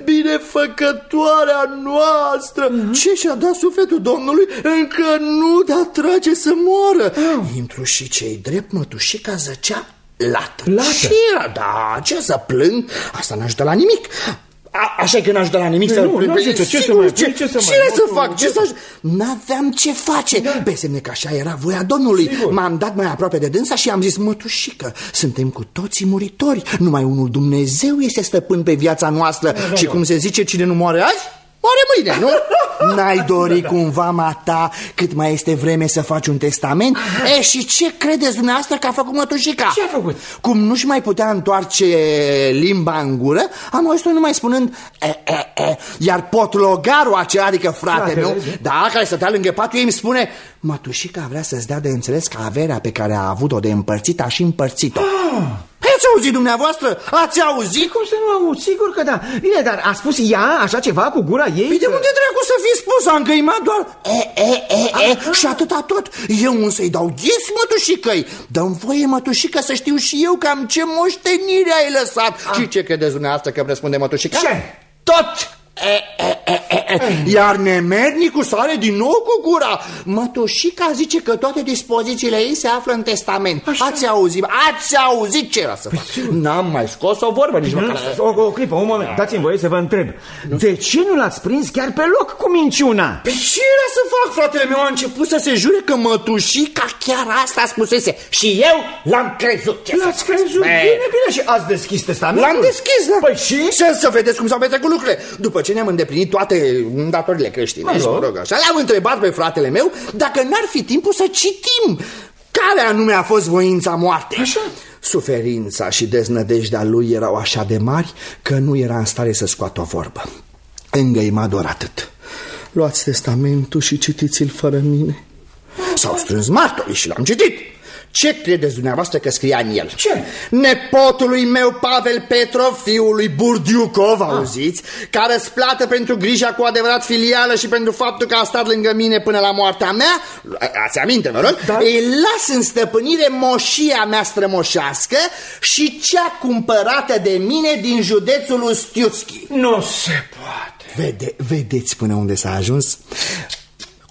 binefăcătoarea noastră. Mm-hmm. Ce și-a dat sufletul Domnului încă nu da trage să moară. Oh. Intru și ce-i drept, mătușica zăcea lată. Lată? Și, da, ce să plâng? Asta n-ajută la nimic. A, așa că n-ajută la nimic. Nu, să nu plâng. Ce, ce, să mai, ce, ce să, ce mai, să fac? Ce să... N-aveam ce face. Da. Pe semne că așa era voia Domnului. M-am dat mai aproape de dânsa și am zis: mătușică, suntem cu toții muritori. Numai unul Dumnezeu este stăpân pe viața noastră. Da, da, și cum se zice, cine nu moare azi, moare mâine, nu? N-ai dori cumva, mata, cât mai este vreme să faci un testament? E, și ce credeți dumneavoastră că a făcut mătușica? Ce a făcut? Cum nu-și mai putea întoarce limba în gură, am auzit-o numai spunând e, e, e. Iar potlogarul acela, adică frate, frate meu, vezi? Da, care stătea lângă patul ei, îmi spune: mătușica vrea să-ți dea de înțeles că averea pe care a avut-o de împărțit a și împărțit-o. Ah. Ați auzit dumneavoastră? Ați auzit? Cum să nu aud? Sigur că da. Bine, dar a spus ea așa ceva cu gura ei? Păi de unde dracu să fi spus? Am găimat doar e, e, e, e, și atâta tot. Eu însă-i dau ghes mătușicăi. Dă-mi voie, mătușică, să știu și eu cam ce moștenire ai lăsat. A. Și ce credeți dumneavoastră că îmi răspunde mătușica? Ce? Tot! E, e, e, e, e. Iar nemernicul sare din nou cu gura. Mătușica zice că toate dispozițiile ei se află în testament. Așa. Ați auzit? Ați auzit ce era să fac? N-am mai scos o vorbă nici măcar. O, o clipă, un moment, dați-mi voie să vă întreb. De ce nu l-ați prins chiar pe loc cu minciuna? Pe ce era să fac, fratele meu? A început să se jure că mătușica chiar asta spusese. Și eu l-am crezut. L-ați crezut? Bine, bine. Și ați deschis testamentul? L-am deschis, da. Păi și? Să, să vedeți cum s-au petrecut lucrurile. După ce ne-am îndeplinit toate datorile creștinești, mă rog așa, l-am întrebat pe fratele meu dacă n-ar fi timpul să citim care anume a fost voința moartei. Așa. Suferința și deznădejdea lui erau așa de mari că nu era în stare să scoată o vorbă. Îngăima doar atât: luați testamentul și citiți-l fără mine. S-au strâns martorii și l-am citit. Ce credeți dumneavoastră că scria în el? Ce? Nepotului meu Pavel Petrov, fiul lui Burdiucov, ah. auziți, ca răsplată pentru grija cu adevărat filială și pentru faptul că a stat lângă mine până la moartea mea, ați aminte, vă rog? Da. Îi las în stăpânire moșia mea strămoșească și cea cumpărată de mine din județul Ustiuschi. Nu se poate. Vede, vedeți până unde s-a ajuns?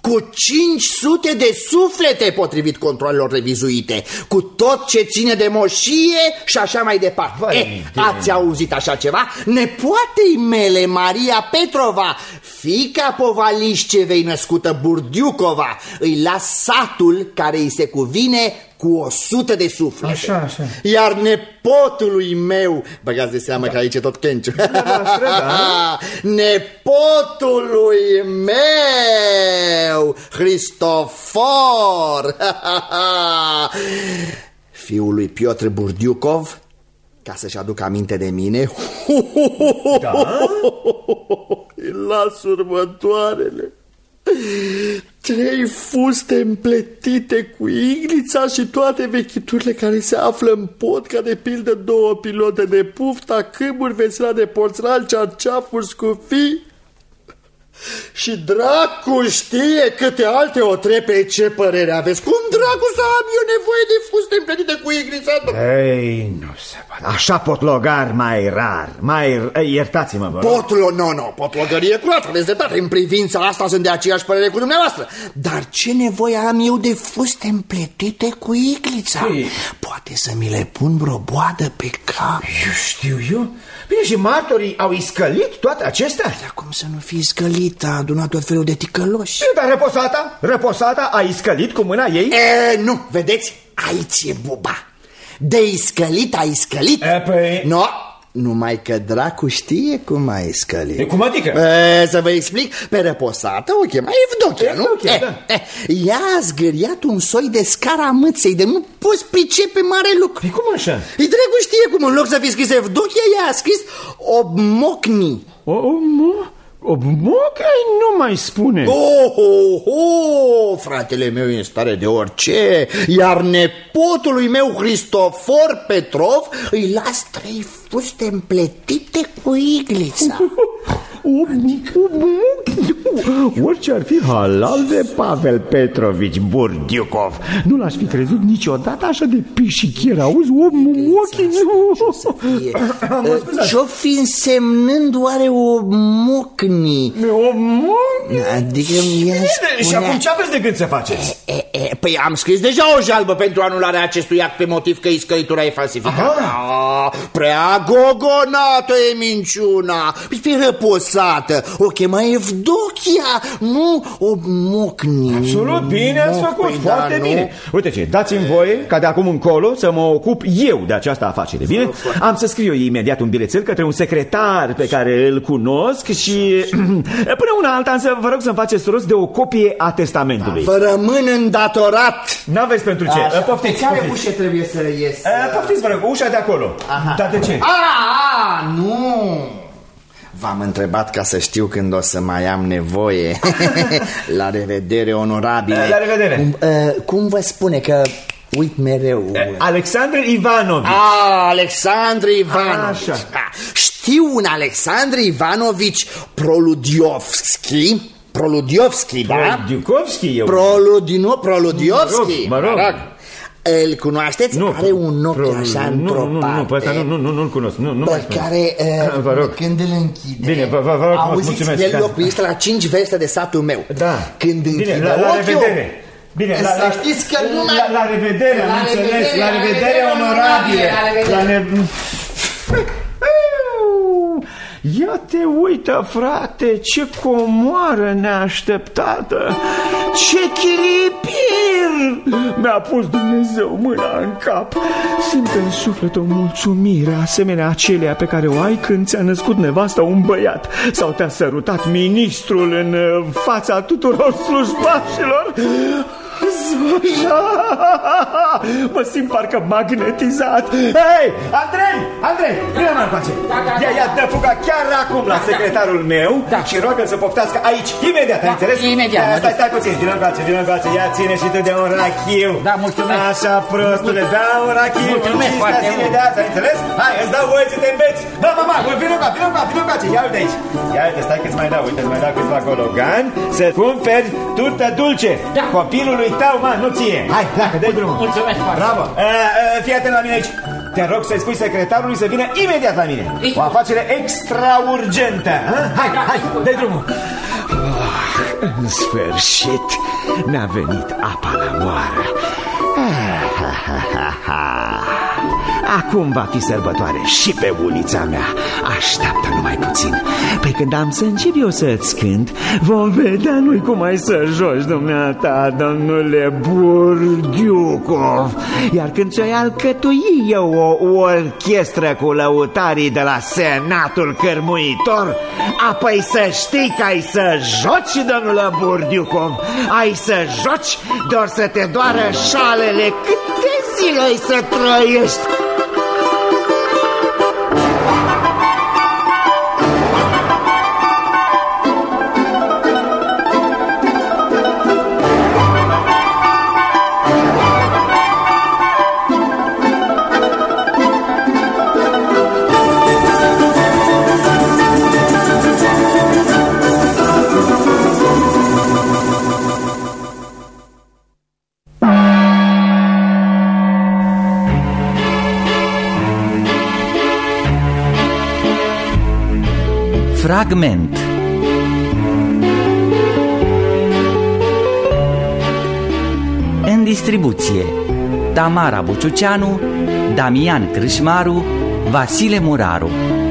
cu cinci sute de suflete, potrivit controlelor revizuite, cu tot ce ține de moșie și așa mai departe. E, ați auzit așa ceva? Nepoatei mele, Maria Petrova, fiica Povalișcevei născută Burdiucova, îi las satul care îi se cuvine cu o sută de suflete. Așa, așa. Iar nepotului meu, băgați de seamă că aici e tot Kenciu, da? Nepotului meu, Cristofor, fiul lui Piotr Burdiukov, ca să-și aducă aminte de mine, da? Îi las următoarele: trei fuste împletite cu iglița și toate vechiturile care se află în pod, ca de pildă două pilote de pufta, câmburi, vesela de porțelan, cearceafuri, scufii. Și dracu știe câte alte o trepe. Ce părere aveți? Cum dracu să am eu nevoie de fuste împletite cu iglița? Ei, nu se poate. Așa potlogar mai rar, mai... Iertați-mă, vă rog. Potlo... No, no, potlogărie curată, aveți dreptate. În privința asta sunt de aceeași părere cu dumneavoastră. Dar ce nevoie am eu de fuste împletite cu iglița? Ei. Poate să mi le pun vreo boadă pe cap. Eu știu eu. Bine, și martorii au iscălit toate acestea? Dar cum să nu fi iscălit? A adunat tot felul de ticăloși. E, dar reposata? Reposata a iscălit cu mâna ei? E, nu, vedeți? Aici e buba. De iscălit a iscălit. E, păi... No, numai că dracu știe cum a iscălit. E, cum adică? E, să vă explic. Pe reposată o chema Evdochia, nu? Evdochia, da. E, ea a zgâriat un soi de scara mâței, de nu poți pricepe mare lucru. E, cum așa? E, dracu știe cum, în loc să fi scris Evdochia, ea a scris Obmocni. O, o, mo... Obmocni nu mai spune. Oh, oh, oh, fratele meu e în stare de orice. Iar nepotului meu, Cristofor Petrov, îi las trei fuste împletite cu iglița. Orice ar fi halal de Pavel Petrovici Burdiukov, nu l-aș fi crezut niciodată așa de pișichier. Auzi, ochii nu. Ce-o fi însemnând oare Obmocni? Obmocni? Adică și acum ce aveți de gând să faceți? E, e, păi am scris deja o jalbă pentru anularea acestui act pe motiv că iscălitura e falsificată. Prea gogonată e minciuna. Fi răposată. O chema Evdochia, nu Obmocni. Absolut, bine ați făcut, păi foarte da, bine. Uite ce, dați-mi voie ca de acum încolo să mă ocup eu de această afacere, bine? Am să scriu eu imediat un bilețel către un secretar pe care îl cunosc și până una alta însă vă rog să-mi faceți rost de o copie a testamentului. Vă rămân îndatorat. N-aveți pentru ce. Așa. Poftiți, Pe care poftiți. ușă trebuie să ies? Poftiți, vă rog, ușa de acolo. Aha. Dar de ce? A, a, nu. V-am întrebat ca să știu când o să mai am nevoie. La revedere, onorabile. La revedere. Cum, uh, cum vă spune că uit mereu? Alexandru Ivanovici. Ah, Alexandru Ivanovici. Așa. Știu un Alexandru Ivanovici Proludiovski. Proludiovski, da? Proludiovski eu. Proludino, Proludiovski. Mă rog, mă rog. Îl cunoașteți? Nu, are un ochi pro, așa nu, într-o nu, nu, parte. Nu, pe ăsta nu, nu, nu, nu-l cunosc. Nu, nu pe care, uh, vă rog. când îl închide, bine, vă, vă, vă rog, auziți, mulțumesc, el da. locuiește la cinci verste de satul meu. Da. Când bine, închide la, la ochiul, revedere. Bine, la, să știți că nu mai... La, la revedere, am înțeles. La revedere, onorabile. La ne... Ia te uită, frate, ce comoară neașteptată. Ce chilipir! Mi-a pus Dumnezeu mâna în cap. Simt în suflet o mulțumire asemenea acelea pe care o ai când ți-a născut nevasta un băiat sau te-a sărutat ministrul în fața tuturor slujbașilor. Zoja! Mă simt parcă magnetizat. Hei, Andrei, Andrei, vină mă încoace. Ia, ia, dă fuga chiar acum la secretarul meu și roagă-l să poftească aici, imediat, ai înțeles? Imediat. Stai, stai puțin, vină încoace, vină încoace. Ia, ține și tu de un rachiu. Da, mulțumesc. Așa, prostule, da un rachiu. Mulțumesc foarte mult. Imediat, ai înțeles? Hai, îți dau voie să te îmbeți. Da, mama, vină încoace, vină încoace, vină încoace. Ia uite aici. Ia uite, stai că-ți mai dau, uite, îți mai dau câțiva gologani să cumperi turtă dulce. Copilului tău, mă, nu ție. Hai, pleacă, dă-i drumul. Mulțumesc foarte. Bravo. Uh, uh, fii atent la mine aici. Te rog să-i spui secretarului să vină imediat la mine. O afacere extra urgentă. Hai, hai, dă-i drumul. În sfârșit mi-a venit apa la moară. Acum va fi sărbătoare și pe ulița mea. Așteaptă numai puțin. Păi când am să încep eu să-ți cânt, vom vedea noi cum ai să joci, dumneata, domnule Burdiucov. Iar când ți-o alcătui eu o, o orchestră cu lăutarii de la Senatul Cărmuitor, apoi să știi că ai să joci, domnule Burdiucov. Ai să joci, doar să te doară șalele. Câte zile ai să trăiești? Fragment. În distribuție: Tamara Buciuceanu, Damian Crâșmaru, Vasile Muraru.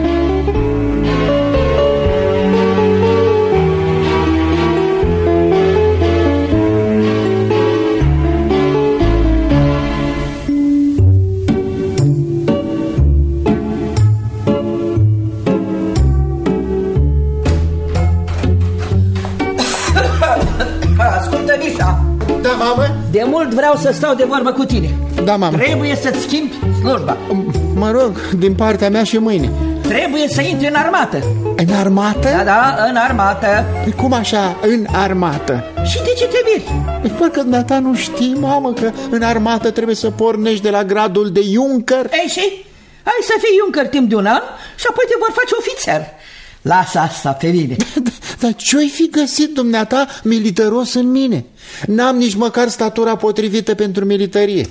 De mult vreau să stau de vorbă cu tine. Da, mamă. Trebuie să-ți schimbi slujba. Mă rog, din partea mea și mâine. Trebuie să intri în armată. În armată? Da, da, în armată. Cum așa, în armată? Și de ce te miri? Parcă dumneata nu știi, mamă, că în armată trebuie să pornești de la gradul de Junker. Ei, și? Hai să fii Junker timp de un an și apoi te vor face ofițer. Lasă asta pe mine. Dar ce-ai fi găsit dumneata militaros în mine? N-am nici măcar statura potrivită pentru militarie.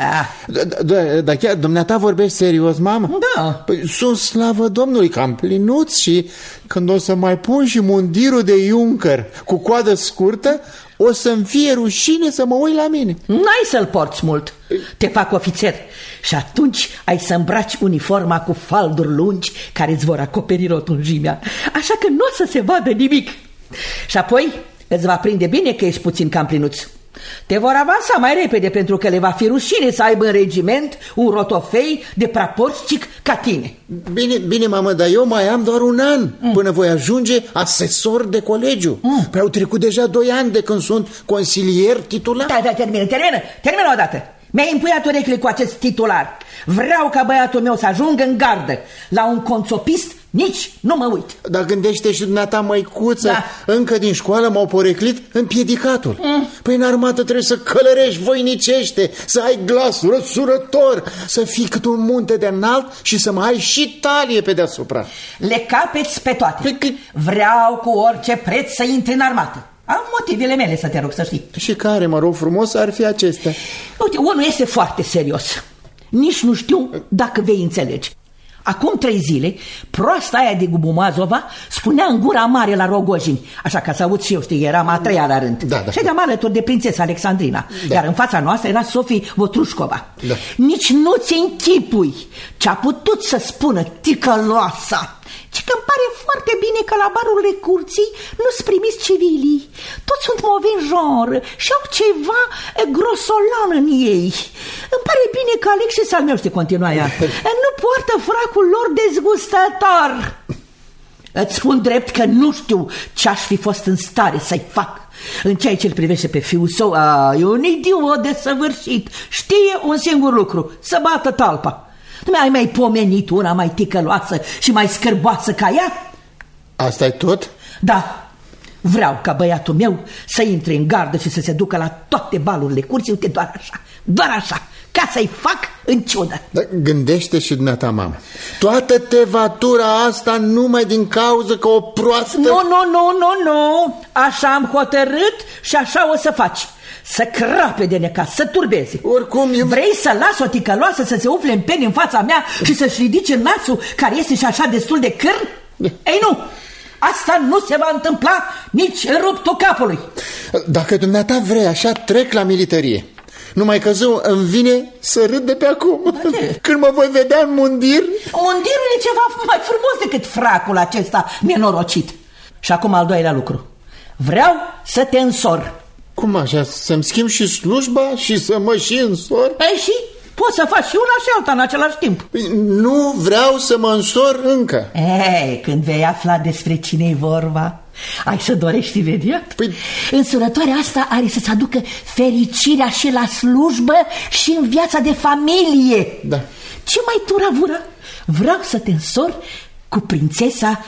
Dar chiar dumneata vorbești serios, mamă? Da. Păi sunt slavă Domnului că am plinuț și când o să mai pun și mundirul de Junker cu coadă scurtă, o să-mi fie rușine să mă uit la mine. N-ai să-l porți mult. Te fac ofițer și atunci ai să îmbraci uniforma cu falduri lungi care îți vor acoperi rotunjimea, așa că nu o să se vadă nimic. Și apoi îți va prinde bine că ești puțin cam plinuț. Te vor avansa mai repede pentru că le va fi rușine să aibă în regiment un rotofei de praporșcic ca tine. Bine, bine, mamă, dar eu mai am doar un an mm. până voi ajunge asesor de colegiu. Mm. Păi au trecut deja doi ani de când sunt consilier titular. Da, da, termină, termină, termină odată. Mi-ai împuiat urechile cu acest titular. Vreau ca băiatul meu să ajungă în gardă. La un conțopist nici nu mă uit. Dar gândește și dumneata, măicuță, da. Încă din școală m-au poreclit împiedicatul. mm. Păi în armată trebuie să călărești voinicește, să ai glas răsurător, să fii cât un munte de înalt și să mai ai și talie pe deasupra. Le capeți pe toate. Vreau cu orice preț să intri în armată. Am motivele mele, să te rog să știi. Și care, mă rog frumos, ar fi acestea? Uite, unul este foarte serios. Nici nu știu dacă vei înțelege. Acum trei zile, proasta aia de Gubumazova spunea în gura mare la Rogojini, așa ca să aud și eu, știi, eram a treia la rând. Da, da. Și de-am alături de prințesa Alexandrina, da. Iar în fața noastră era Sofie Votrușcova. Da. Nici nu ți închipui ce-a putut să spună ticăloasa. Și că îmi pare foarte bine că la barurile curții nu-s primiți civilii. Toți sunt mauvais genre și au ceva grosolan în ei. Îmi pare bine că Alexis al meu, știi, continua ea, nu poartă fracul lor dezgustător. Îți spun drept că nu știu ce-aș fi fost în stare să-i fac. În ceea ce îl privește pe fiul său, a, e un idiot desăvârșit. Știe un singur lucru, să bată talpa. Nu ai mai pomenit una mai ticăloasă și mai scârboasă ca ea? Asta-i tot? Da. Vreau ca băiatul meu să intre în gardă și să se ducă la toate balurile curții, uite, doar așa, doar așa, ca să-i fac în ciudă. Dar gândește și dumneata, mamă, toată tevatura asta numai din cauză că o proastă... Nu, nu, nu, nu, nu, așa am hotărât și așa o să faci. Să crape de necas, să turbeze. Oricum eu... Vrei să las o ticăloasă să se umfle în peni în fața mea și să-și ridice nasul care este și așa destul de cârn? Ei nu! Asta nu se va întâmpla nici în ruptul capului. Dacă dumneata vrei așa, trec la militarie. Numai că zău, îmi vine să râd de pe acum. Când mă voi vedea în mundir. Mundirul e ceva mai frumos decât fracul acesta nenorocit. Și acum al doilea lucru. Vreau să te însor. Cum așa? Să-mi schimb și slujba și să mă și însor? Păi și poți să faci și una și alta în același timp. Nu vreau să mă însor încă. Ei, când vei afla despre cine-i vorba, ai să dorești imediat. Păi... Însurătoarea asta are să-ți aducă fericirea și la slujbă și în viața de familie. Da. Ce mai turavură? Vreau să te însori cu prințesa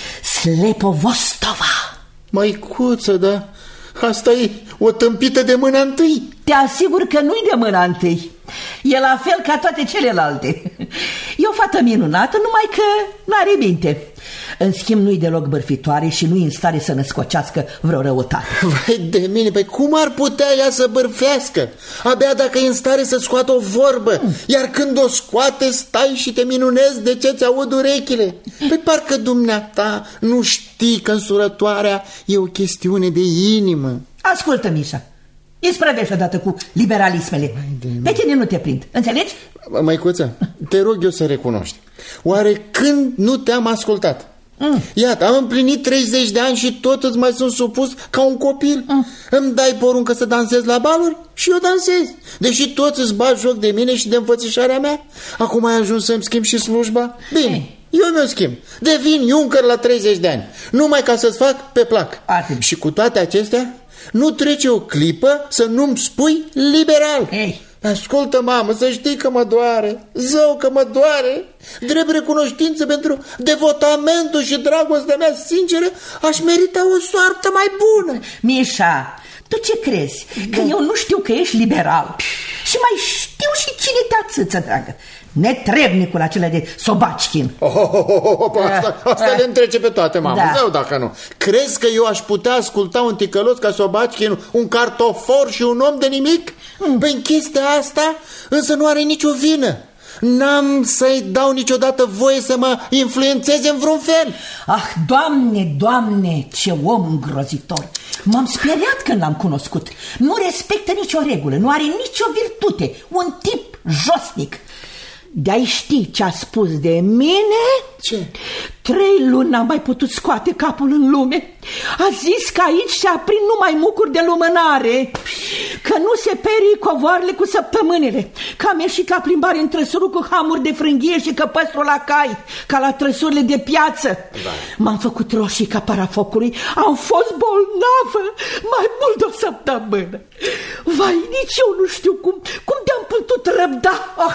Slepovostova. Măicuță, da, asta e o tâmpită de mâna întâi. Te asigur că nu-i de mâna întâi. E la fel ca toate celelalte. E o fată minunată, numai că n-are minte. În schimb, nu-i deloc bârfitoare și nu-i în stare să născocească vreo răutate. Vai de mine, păi cum ar putea ea să bârfească? Abia dacă e în stare să scoată o vorbă, mm. Iar când o scoate stai și te minunezi de ce-ți aud urechile. Păi parcă dumneata nu știi că însurătoarea e o chestiune de inimă. Ascultă, Mișa, isprăvește odată cu liberalismele. Pe tine nu te prind, înțelegi? Măicuță, te rog eu să recunoști. Oare când nu te-am ascultat? Mm. Iată, am împlinit treizeci de ani și tot îți mai sunt supus ca un copil. Mm. Îmi dai poruncă să dansez la baluri și eu dansez. Deși toți îți bagi joc de mine și de înfățișarea mea. Acum ai ajuns să-mi schimb și slujba? Bine, hey. Eu mi-o schimb. Devin Juncker la treizeci de ani, numai ca să-ți fac pe plac. Artim. Și cu toate acestea nu trece o clipă să nu-mi spui liberal. Hey. Ascultă, mamă, să știi că mă doare. Zău că mă doare. Drept recunoștință pentru devotamentul și dragostea mea sinceră, aș merita o soartă mai bună. Mișa, tu ce crezi? Că da. Eu nu știu că ești liberal. Și mai știu și cine te ațâță, dragă. Netrebnicul acela de Sobachkin. Oh, oh, oh, oh, oh, asta asta uh, le întrece pe toate, mamă. Da. Zău dacă nu. Crezi că eu aș putea asculta un ticălos ca Sobachkin, un cartofor și un om de nimic? Mm. Păi în chestia asta însă nu are nicio vină. N-am să-i dau niciodată voie să mă influențeze în vreun fel. Ah, Doamne, Doamne, ce om îngrozitor. M-am speriat când l-am cunoscut. Nu respectă nicio regulă, nu are nicio virtute. Un tip josnic. De-ai ști ce a spus de mine? Ce? Trei luni n-am mai putut scoate capul în lume. A zis că aici se aprind numai mucuri de lumânare, că nu se perii covoarele cu săptămânile, că am ieșit la plimbare în trăsurul cu hamuri de frânghie și căpăstru la cai, ca la trăsurile de piață. Da. M-am făcut roșii ca parafocului, am fost bolnavă mai mult de o săptămână. Vai, nici eu nu știu cum, cum te-am putut răbda. Ah!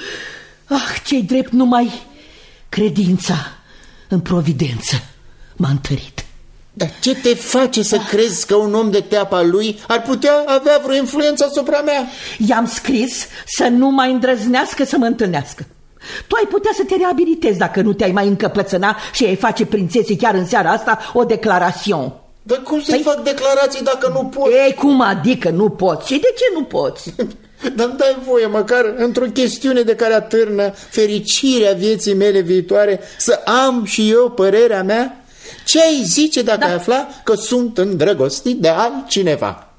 Ah, ce-i drept, numai credința în providență m-a întărit. Dar ce te face să crezi că un om de teapa lui ar putea avea vreo influență asupra mea? I-am scris să nu mai îndrăznească să mă întâlnească. Tu ai putea să te reabilitezi dacă nu te-ai mai încăpățâna și ai face prințesii chiar în seara asta o declarațion. Dar cum să-i păi... fac declarații dacă nu pot? Ei, cum adică nu poți? Și de ce nu poți? Dar-mi dai voie măcar într-o chestiune de care atârnă fericirea vieții mele viitoare să am și eu părerea mea? Ce ai zice dacă da. ai afla că sunt îndrăgostit de altcineva?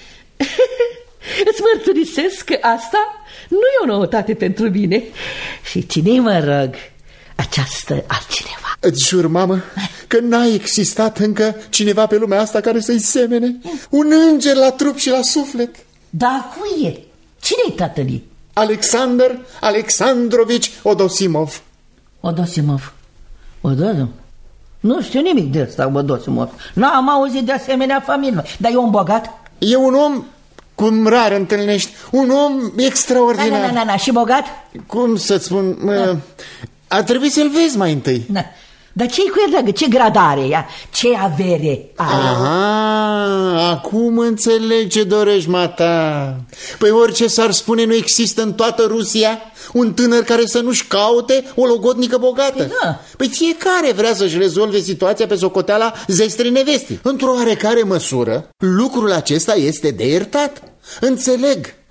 Îți mărturisesc că asta nu e o noutate pentru mine. Și cine mă rog, această altcineva? Îți jur, mamă, că n-a existat încă cineva pe lumea asta care să-i semene. Un înger la trup și la suflet. Da, cui e? Cine-i tatălii? Alexander Alexandrovici Odosimov. Odosimov? Odosimov? Nu știu nimic de ăsta, Odosimov. N-am auzit de asemenea familie. Dar e un bogat? E un om cum rar întâlnești. Un om extraordinar. Na, na, na, na. Și bogat? Cum să-ți spun? Da. Ar trebui să-l vezi mai întâi. Da. Dar ce-i cu el, dragă? Ce grad are ea? Ce avere are? Aha, acum înțeleg ce dorești, mata. Păi orice s-ar spune, nu există în toată Rusia un tânăr care să nu-și caute o logodnică bogată. Păi, da. Păi fiecare vrea să-și rezolve situația pe socoteala zestrii nevestii. Într-o oarecare măsură, lucrul acesta este de iertat. Înțeleg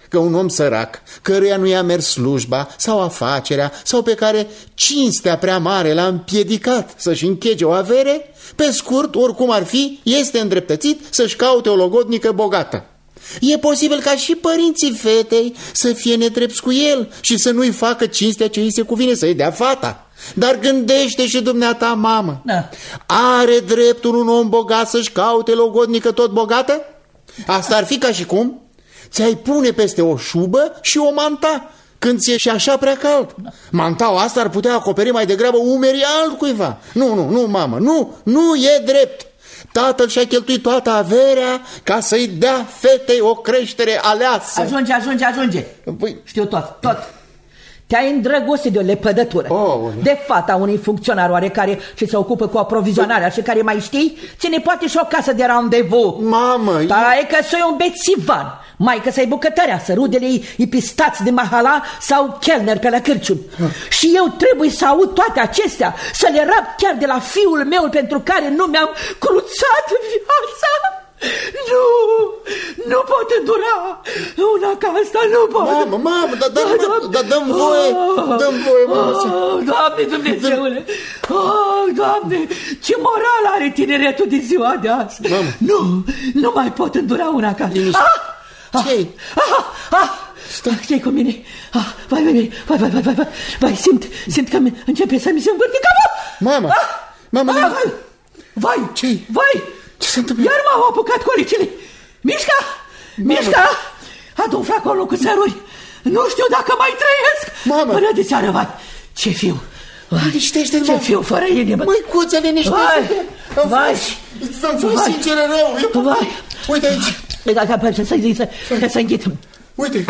că un om sărac, căruia nu i-a mers slujba sau afacerea, sau pe care cinstea prea mare l-a împiedicat să-și închege o avere, pe scurt, oricum ar fi, este îndreptățit să-și caute o logodnică bogată. E posibil ca și părinții fetei să fie nedrepți cu el și să nu-i facă cinstea ce îi se cuvine, să-i dea fata. Dar gândește și dumneata, mamă, da. Are dreptul un om bogat să-și caute logodnică tot bogată? Asta ar fi ca și cum ți-ai pune peste o șubă și o manta când ți-e și așa prea cald. Mantaua asta ar putea acoperi mai degrabă umerii altcuiva. Nu, nu, nu, mamă, nu, nu e drept. Tatăl și-a cheltuit toată averea ca să-i dea fetei o creștere aleasă. Ajunge, ajunge, ajunge. Păi... Știu tot, tot. Te-ai îndrăgostit de o lepădătură, oh, de fata unui funcționar oarecare ce se ocupă cu aprovizionarea și care, mai știi, ține poate și o casă de randevu. Mamă! Dar e că să-i un bețivan, mai că să-i bucătăreasă, rudele ei pistați de mahala sau chelner pe la cârciun. Ah. Și eu trebuie să aud toate acestea, să le rab chiar de la fiul meu pentru care nu mi-am cruțat viața. Nu, nu poate dura una ca asta, nu poate. Mamă, mamă, dar da, da, da, dăm voie, dăm voie, mamă. Oh, Doamne Dumnezeule, oh, Doamne, ce moral are tineretul de ziua de azi. Mamă. Nu, nu mai pot îndura una ca asta. Ah, ce-i? Ah, ah, ah, ce-i cu mine? Ah, vai, vai, vai, vai, vai, vai, vai, vai, simt, simt că începe să mi se învârte capul. Mamă, ah, mamă, ah, vai, vai, ce-i? Vai, ce se întâmplă? Iar m-au apucat colicile. Mișca, Mamă. Mișca, adu un flacon cu săruri. Nu știu dacă mai trăiesc. Mamă. Până de seară, vai. Ce fiu. Liniștește-te, ce fiu fără inimă. Măicuță, liniștește-te. Vai, să-mi fost sinceră rău. Vai. Uite aici. Da, da, să să să înghit. Uite.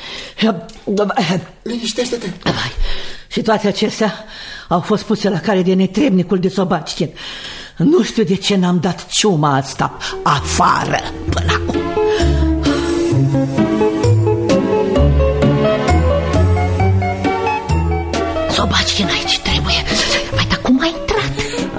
Vai. Liniștește-te. Vai. Și toate acestea au fost puse la cale de netrebnicul de Sobachin. Nu știu de ce n-am dat ciuma asta afară până acum. Sobachin aici trebuie. Vai, dar cum a intrat?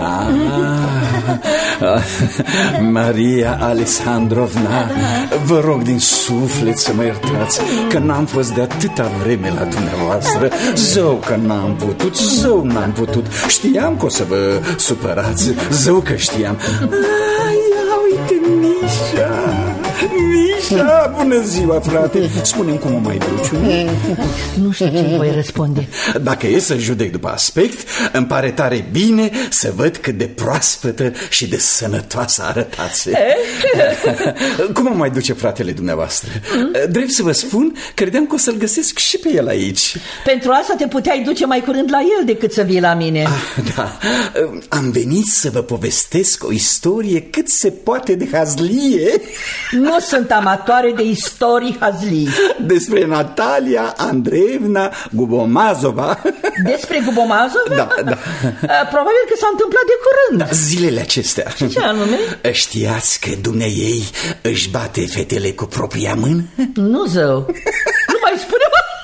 Ah, Maria Alexandrovna, vă rog din suflet să mă iertați că n-am fost de atâta vreme la dumneavoastră. Zău că n-am putut, zău n-am putut. Știam că o să vă supărați, zău că știam. Ah, ia uite, Mișa, Mișa, bună ziua, frate. Spune-mi cum o mai duci. Nu știu ce voi răspunde. Dacă e să judec după aspect, îmi pare tare bine să văd cât de proaspătă și de sănătoasă arătați. Cum o mai duce fratele dumneavoastră? Mm? Drept să vă spun, credeam că o să-l găsesc și pe el aici. Pentru asta te puteai duce mai curând la el decât să vii la mine. Ah, da. Am venit să vă povestesc o istorie cât se poate de hazlie. Nu sunt amatoare de istorii hazlii. Despre Natalia Andreevna Gubomazova. Despre Gubomazova? Da, da. Probabil că s-a întâmplat de curând. Da, zilele acestea. Și ce anume? Știați că dumneiei își bate fetele cu propria mână? Nu, zău. Nu mai spune.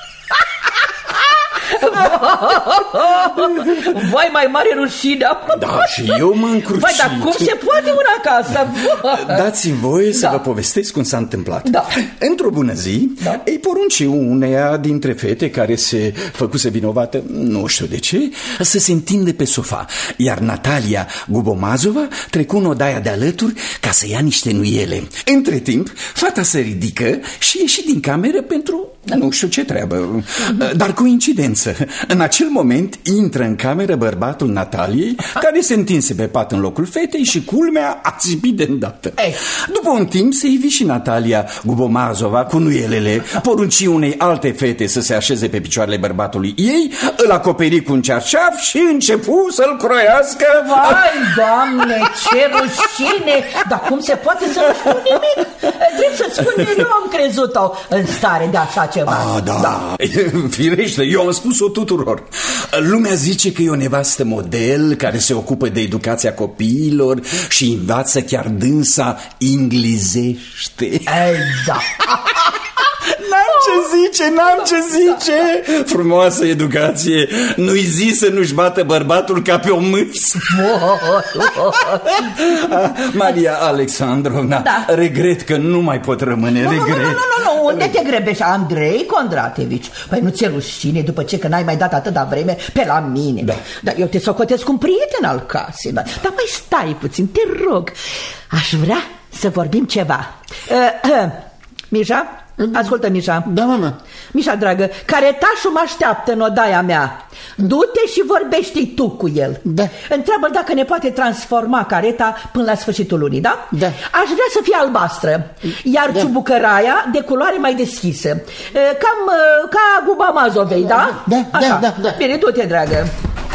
Vai, mai mare rușine. Da, și eu m-am crucit. Vai, dar cum se poate una ca asta? Dați-mi voie să da. vă povestesc cum s-a întâmplat. Da. Într-o bună zi, da. îi porunci uneia dintre fete care se făcuse vinovată, nu știu de ce, să se întinde pe sofa. Iar Natalia Gubomazova trecu în odaia de alături ca să ia niște nuiele. Între timp, fata se ridică și ieși din cameră pentru nu știu ce treabă. Dar coincidență, în acel moment intră în cameră bărbatul Nataliei, care se întinse pe pat în locul fetei și culmea a țipit de îndată. După un timp se ivi și Natalia Gubomazova cu nuielele, porunci unei alte fete să se așeze pe picioarele bărbatului ei, îl acoperi cu un cearșaf și începu să-l croiască. Vai, Doamne, ce rușine! Dar cum se poate să nu știu nimic? Drept să-ți spun, eu nu am crezut-o în stare de așa ceva. Ah, da, da. Firește, eu am spus-o tuturor. Lumea zice că e o nevastă model care se ocupă de educația copiilor și învață chiar dânsa englizește. Ei, da. N-am ce zice, n-am ce zice. Frumoasă educație. Nu-i zi să nu-și bată bărbatul ca pe o mâț. Maria Alexandrovna, da. Regret că nu mai pot rămâne, nu, regret. Nu, nu, nu, nu, unde te grebești, Andrei Condratevici? Păi nu ți-e rușine după ce că n-ai mai dat atâta vreme pe la mine? Da. Dar eu te socotesc un prieten al casei. Dar, dar mai stai puțin, te rog. Aș vrea să vorbim ceva. uh, uh, Mișa? Ascultă, Mișa. Da, mama. Mișa, dragă, caretașul mă așteaptă în odaia mea. Du-te și vorbește-i tu cu el. Da. Întreabă-l dacă ne poate transforma careta până la sfârșitul lunii, da? Da. Aș vrea să fie albastră, iar da. ciubucăraia de culoare mai deschisă. Cam ca Guba Mazovei, da? Da, da, da, da, da. Bine, du-te, dragă.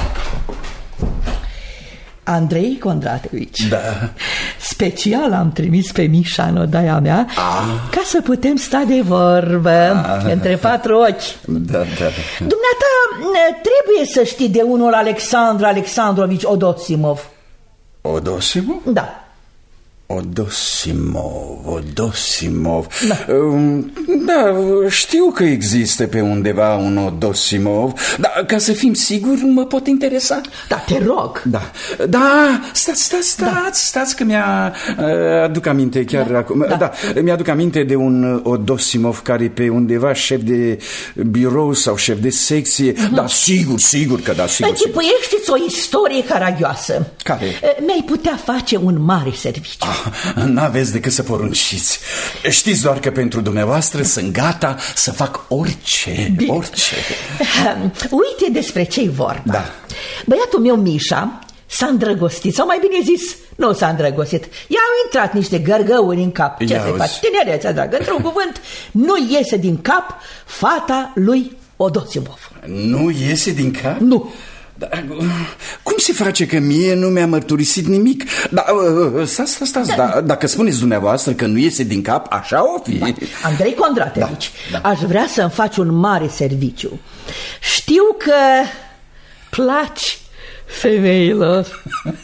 Andrei Condratevici. Da. Special am trimis pe Mișa în odaia mea ah. ca să putem sta de vorbă ah. între patru ochi. Da, da. Dumneata trebuie să știi de unul Alexandru Alexandrovici Odosimov. Odosimov? Da. Odosimov, Odosimov. Da. Da, știu că există pe undeva un Odosimov, dar ca să fim siguri mă pot interesa. Da, te rog. Da, da, stați, stați, stați, da. stați că mi-a aduc aminte chiar da. acum. Da, da mi-aduc aminte de un Odosimov care pe undeva șef de birou sau șef de secție. Uh-huh. Da, sigur, sigur că da, sigur. Închipuiește-ți o istorie caragioasă. Care? Mi-ai putea face un mare serviciu. Ah. N-aveți decât să porunciți. Știți doar că pentru dumneavoastră sunt gata să fac orice, Bine. orice. Uite despre ce-i vorba. Da. Băiatul meu Mișa s-a îndrăgostit, sau mai bine zis, nu s-a îndrăgostit. I-au intrat niște gărgăuri în cap. Ce să-i faci? Tinerețea, dragă, într-un cuvânt, nu iese din cap fata lui Odosimov. Nu iese din cap? Nu. Dar, cum se face că mie nu mi-a mărturisit nimic? Da, stați, stați, stați, da. Da, dacă spuneți dumneavoastră că nu iese din cap, așa o fi. Da. Andrei Condratevici, da, da. Aș vrea să-mi faci un mare serviciu. Știu că placi femeilor.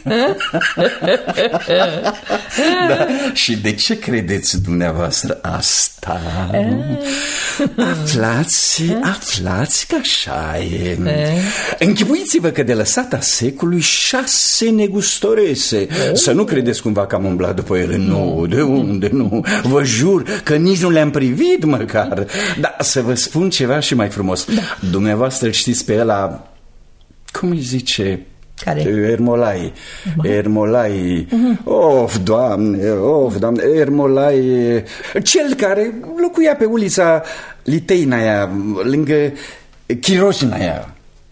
Da, și de ce credeți dumneavoastră asta? Aflați, aflați că așa e. Închipuiți-vă că de lăsata secului șase negustorese. Să nu credeți cumva că am umblat după ele. Nu, de unde, nu. Vă jur că nici nu le-am privit măcar. Dar să vă spun ceva și mai frumos. Dumneavoastră știți pe ăla, cum îi zice... Care? Ermolai. Ermolai. Uh-huh. Of, doamne, of, doamne, Ermolai, cel care locuia pe ulița Liteinaia, lângă Chiroșinaia.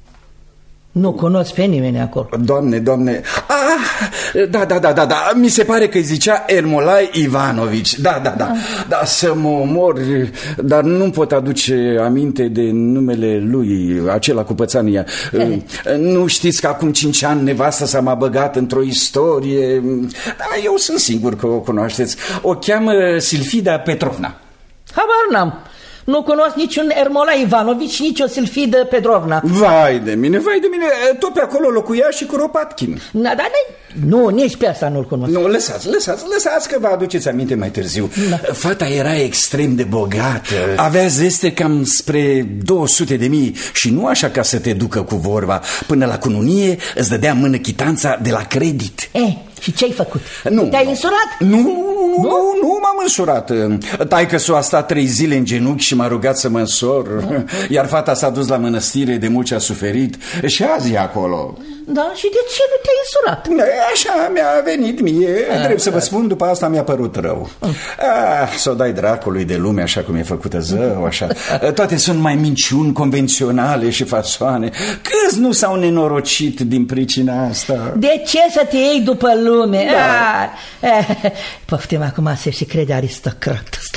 Nu cunosc pe nimeni acolo. Doamne, doamne. Ah, da, da, da, da, da. Mi se pare că îi zicea Ermolai Ivanovici. Da, da, da. Ah. Da, să mă omor, dar nu pot aduce aminte de numele lui, acela cu pățania. Nu știți că acum cinci ani nevasta s-a m-a băgat într-o istorie. Da, eu sunt sigur că o cunoașteți. O cheamă Silfida Petrovna. Habar n-am. Nu cunosc niciun Ermolai Ivanovici, nici o Silfidă Petrovna. Vai de mine, vai de mine. Tot pe acolo locuia și Kuropatkin. Da, dar nu, nici pe asta nu-l cunosc. Nu, lăsați, lăsați, lăsați că vă aduceți aminte mai târziu. Da. Fata era extrem de bogată. Avea zeste cam spre două sute de mii și nu așa ca să te ducă cu vorba. Până la cununie îți dădea mână chitanța de la credit. Eh, și ce-ai făcut? Nu. Te-ai însurat? Nu, nu, nu, nu m-am însurat. Taică-s-o a stat trei zile în genunchi și m-a rugat să mă însor. Iar fata s-a dus la mănăstire, de mult ce a suferit. Și azi e acolo. Da, și de ce nu te-ai însurat? Așa mi-a venit mie. A, Drept să vă spun, după asta mi-a părut rău. Ah, să o dai dracului de lume așa cum e făcută zău, așa. Toate sunt mai minciuni convenționale și fasoane. Câți nu s-au nenorocit din pricina asta? De ce să te iei după lume? Da. Ah, poftim acum să și crede aristocrat ăsta.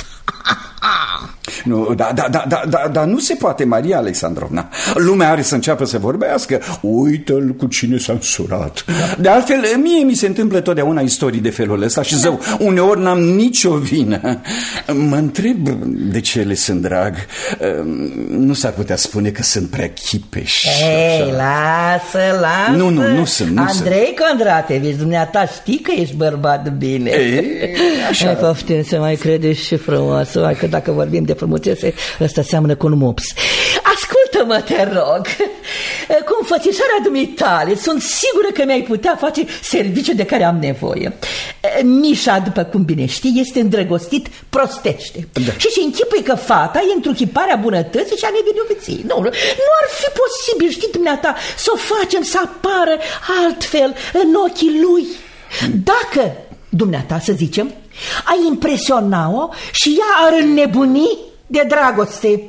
Nu, da, da, da, da, da, da, nu se poate, Maria Alexandrovna. Lumea are să înceapă să vorbească. Uită-l cu cine s-a însurat. De altfel, mie mi se întâmplă totdeauna istorii de felul ăsta și zău, uneori n-am nicio vină. Mă întreb de ce le sunt drag. Nu s-ar putea spune că sunt prea chipeși. Ei, lasă, lasă. Nu, nu, nu sunt, nu Andrei Condratevici, dumneata știi că ești bărbat bine. Ei, așa. Hai, poftim să mai credeți și frumoasă, că dacă vorbim de frumusețe smuțese, ăsta seamănă cu un mops. Ascultă-mă, te rog, cu înfățișarea dumitale sunt sigură că mi-ai putea face serviciul de care am nevoie. Mișa, după cum bine știi, este îndrăgostit prostește, da. Și și închipui că fata e întruchiparea bunătății și a nevinovăției. Nu, nu ar fi posibil, știi dumneata, să o facem să apară altfel în ochii lui. Dacă dumneata, să zicem, ai impresiona-o și ea ar înnebuni de dragoste.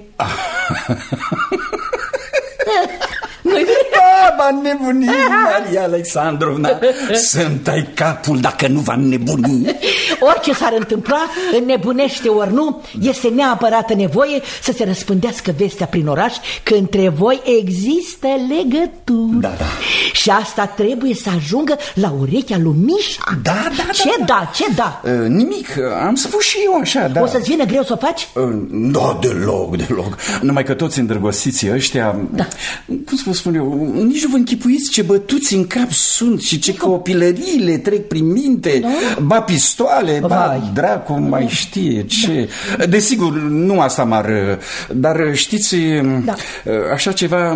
Nu-i da, v-a nebunit, Maria Alexandrovna. Să-mi tai capul dacă nu v-a nebunit. Orice s-ar întâmpla, înnebunește ori nu, este neapărată nevoie să se răspândească vestea prin oraș că între voi există legături. Da, da. Și asta trebuie să ajungă la urechea lui Mișa. Da, da, da. Ce da, da ce da? Uh, nimic, am spus și eu așa, da. O să-ți vină greu să o faci? Uh, da, deloc, deloc. Numai că toți îndrăgostiții ăștia, da. Cum să vă spun eu, nici nu vă închipuiți ce bătuți în cap sunt și ce copilăriile trec prin minte, da? Ba pistoale, ba vai. Dracu mai știe ce. Da. Desigur, nu asta m-ar... Dar știți, da. Așa ceva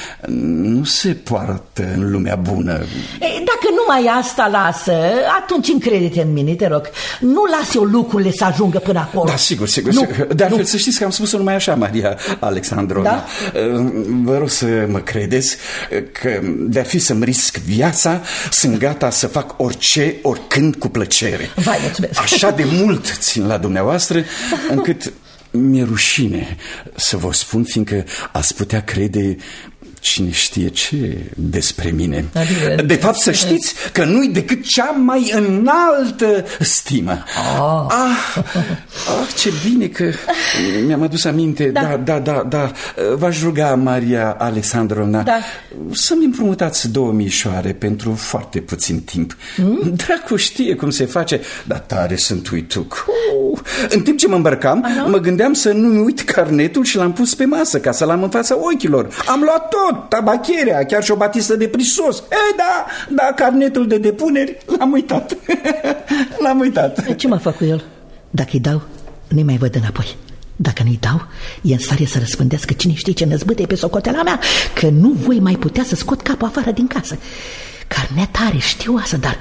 nu se poartă în lumea bună. E, dacă numai asta lasă, atunci încrede-te în mine, te rog. Nu lase o lucrurile să ajungă până acolo. Da, sigur, sigur, sigur. De altfel, să știți că am spus-o numai așa, Maria Alexandrovna. Da? Vă rog să mă credeți că de-ar fi să-mi risc viața, sunt gata să fac orice, oricând, cu plăcere. Vai, mulțumesc. Așa de mult țin la dumneavoastră, încât mi-e rușine să vă spun, fiindcă ați putea crede cine știe ce despre mine. Adică, de fapt, să știți că nu-i decât cea mai înaltă stimă. Oh. Ah, ah, ce bine că mi-am adus aminte. Da, da, da, da, da. V-aș ruga, Maria Alexandrovna, da. Să-mi împrumutați două mișoare pentru foarte puțin timp. Mm? Dracu știe cum se face, dar tare sunt uituc. Uh, în timp ce mă îmbrăcam, uh-huh. mă gândeam să nu-mi uit carnetul și l-am pus pe masă ca să l-am în fața ochilor. Am luat tot, tabacherea, chiar și o batistă de prisos. E, da, da, carnetul de depuneri l-am uitat. L-am uitat. Ce mă fac cu el? Dacă îi dau, nu-i mai văd înapoi. Dacă nu-i dau, e în stare să răspândească cine știe ce năzbâte pe socoteala mea, că nu voi mai putea să scot capul afară din casă. Carnea tare, știu asta, dar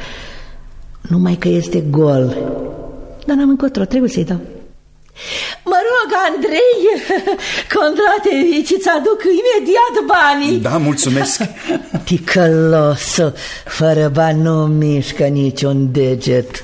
numai că este gol. Dar n-am încotro, trebuie să-i dau. Mă rog, Andrei Condratevici, îți aduc imediat banii. Da, mulțumesc. Ticălosă, fără bani nu mișcă niciun deget.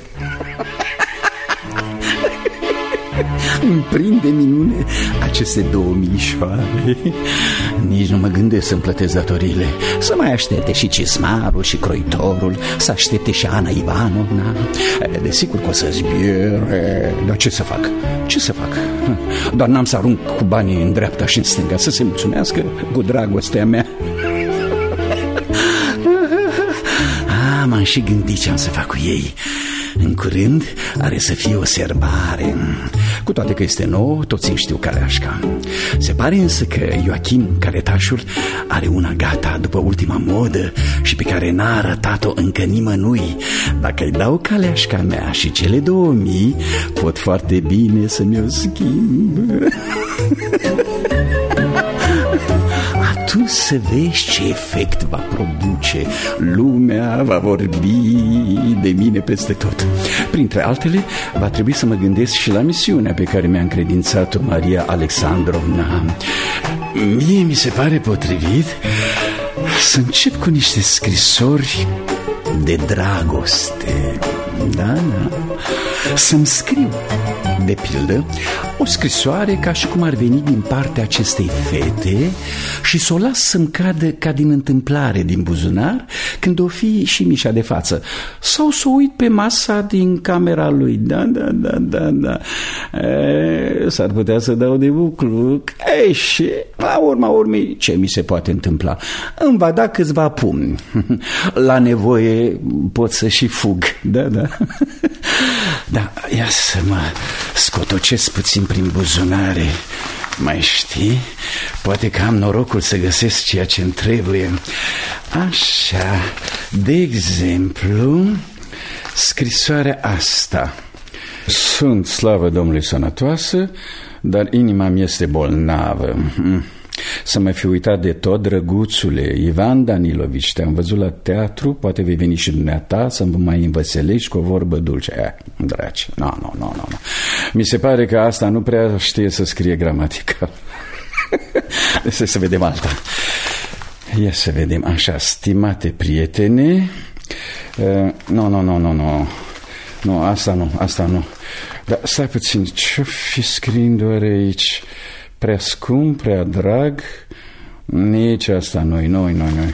Îmi prinde minune aceste două mișoare. Nici nu mă gândesc să-mi plătesc datoriile. Să mai aștepte și cismarul și croitorul, să aștepte și Ana Ivanovna. Desigur că o să zbiere. Dar ce să fac? Ce să fac? Doar n-am să arunc cu banii în dreapta și în stânga, să se mulțumească cu dragostea mea. Ah, m-am și gândit ce am să fac cu ei. În curând are să fie o serbare. Cu toate că este nouă, toți îmi știu caleașca. Se pare însă că Ioachim, caretașul, are una gata după ultima modă și pe care n-a arătat-o încă nimănui. Dacă îi dau caleașca mea și cele două mii, pot foarte bine să mi-o schimb. Atunci să vezi ce efect va produce. Lumea va vorbi de mine peste tot. Printre altele, va trebui să mă gândesc și la misiunea pe care mi-a încredințat-o Maria Alexandrovna. Mie mi se pare potrivit să încep cu niște scrisori de dragoste. Da, da. Să-mi scriu, de pildă, o scrisoare ca și cum ar veni din partea acestei fete și să o las să-mi cadă ca din întâmplare din buzunar când o fi și Mișa de față. Sau să o uit pe masa din camera lui. Da, da, da, da, da. E, s-ar putea să dau de bucluc. E, și la urma urmei, ce mi se poate întâmpla? Îmi va da câțiva pumni. La nevoie pot să și fug. Da, da. Da, ia să mă scotocesc puțin prin buzunare. Mai știi? Poate că am norocul să găsesc ceea ce-mi trebuie. Așa, de exemplu, scrisoarea asta. Sunt, slavă Domnului, sănătoasă, dar inima mi este bolnavă. Să mă fi uitat de tot, drăguțule. Ivan Danilovici, te-am văzut la teatru, poate vei veni și dumneata să mă mai învățelești cu o vorbă dulce. Eh, dragi, nu, nu, nu, nu. Mi se pare că asta nu prea știe să scrie gramatical. Să, să vedem alta. Ia să vedem, așa, stimate prietene. uh, Nu, nu, nu, nu, nu. Nu, asta nu, asta nu. Dar stai puțin, ce-o fi scriind oare aici? Prea scump, prea drag? Nici asta noi, noi, noi, noi.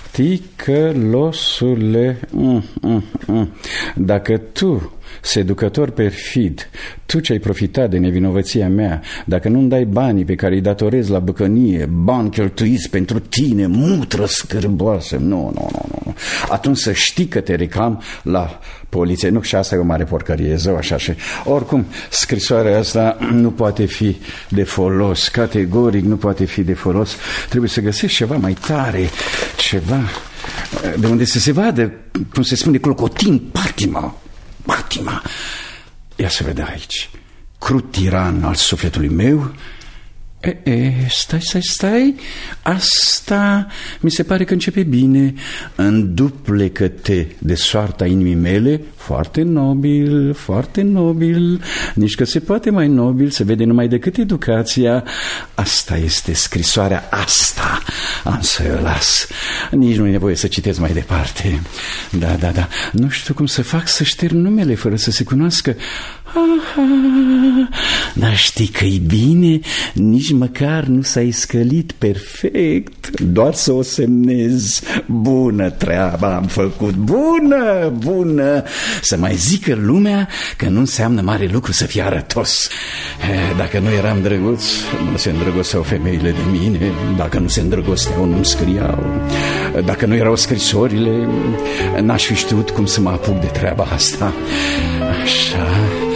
Ticălosule, mm, mm, mm. Dacă tu, seducător perfid, tu ce-ai profitat de nevinovăția mea, dacă nu-mi dai banii pe care îi datorezi la băcănie, bani cheltuiți pentru tine, mutră scârboasă, nu, nu, nu, nu, atunci să știi că te reclam la poliție. Nu, și asta e o mare porcărie, zău, așa. Și oricum, scrisoarea asta nu poate fi de folos, categoric nu poate fi de folos. Trebuie să găsești ceva mai tare, ceva de unde să se vadă, cum se spune, clocotin, patima, patima. Ia să vedem aici. Crud tiran al sufletului meu. E, e, stai, stai, stai. Asta mi se pare că începe bine. Înduplecă-te de soarta inimii mele. Foarte nobil, foarte nobil. Nici că se poate mai nobil, se vede numai decât educația. Asta este scrisoarea asta. Am să o las. Nici nu e nevoie să citesc mai departe. Da, da, da. Nu știu cum să fac să șterg numele fără să se cunoască. Aha, dar știi că-i bine, nici măcar nu s-ai scălit perfect, doar să o semnezi. Bună treaba am făcut, bună, bună. Să mai zică lumea că nu înseamnă mare lucru să fie arătos. Dacă nu eram drăguț, nu se îndrăgosteau femeile de mine. Dacă nu se îndrăgosteau, nu-mi scriau. Dacă nu erau scrisorile, n-aș fi știut cum să mă apuc de treaba asta. Așa,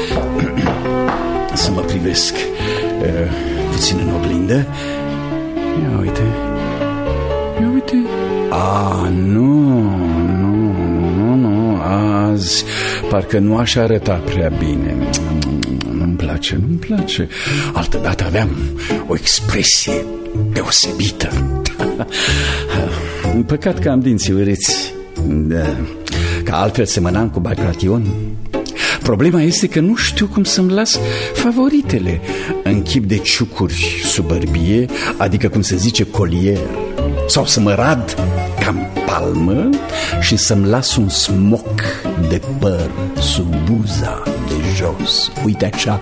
să mă privesc uh, puțin în oglindă. Ia uite. Ia uite. A, nu, nu, nu, nu. Azi parcă nu aș arăta prea bine. Nu-mi place, nu-mi place. Altădată aveam o expresie deosebită. Păcat că am dinții urâți. Da. Că altfel semănam cu Bagration. Problema este că nu știu cum să-mi las favoritele în chip de ciucuri sub bărbie, adică cum se zice colier, sau să mă rad cam palmă și să-mi las un smoc de păr sub buza de jos. Uite așa.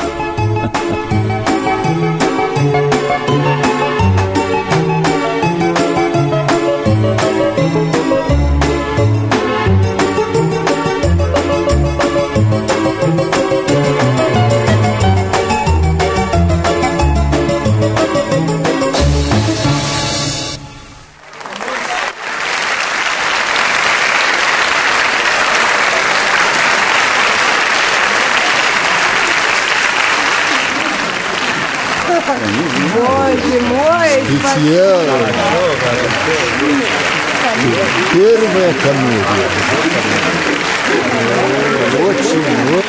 Специально. Первая комедия. Очень,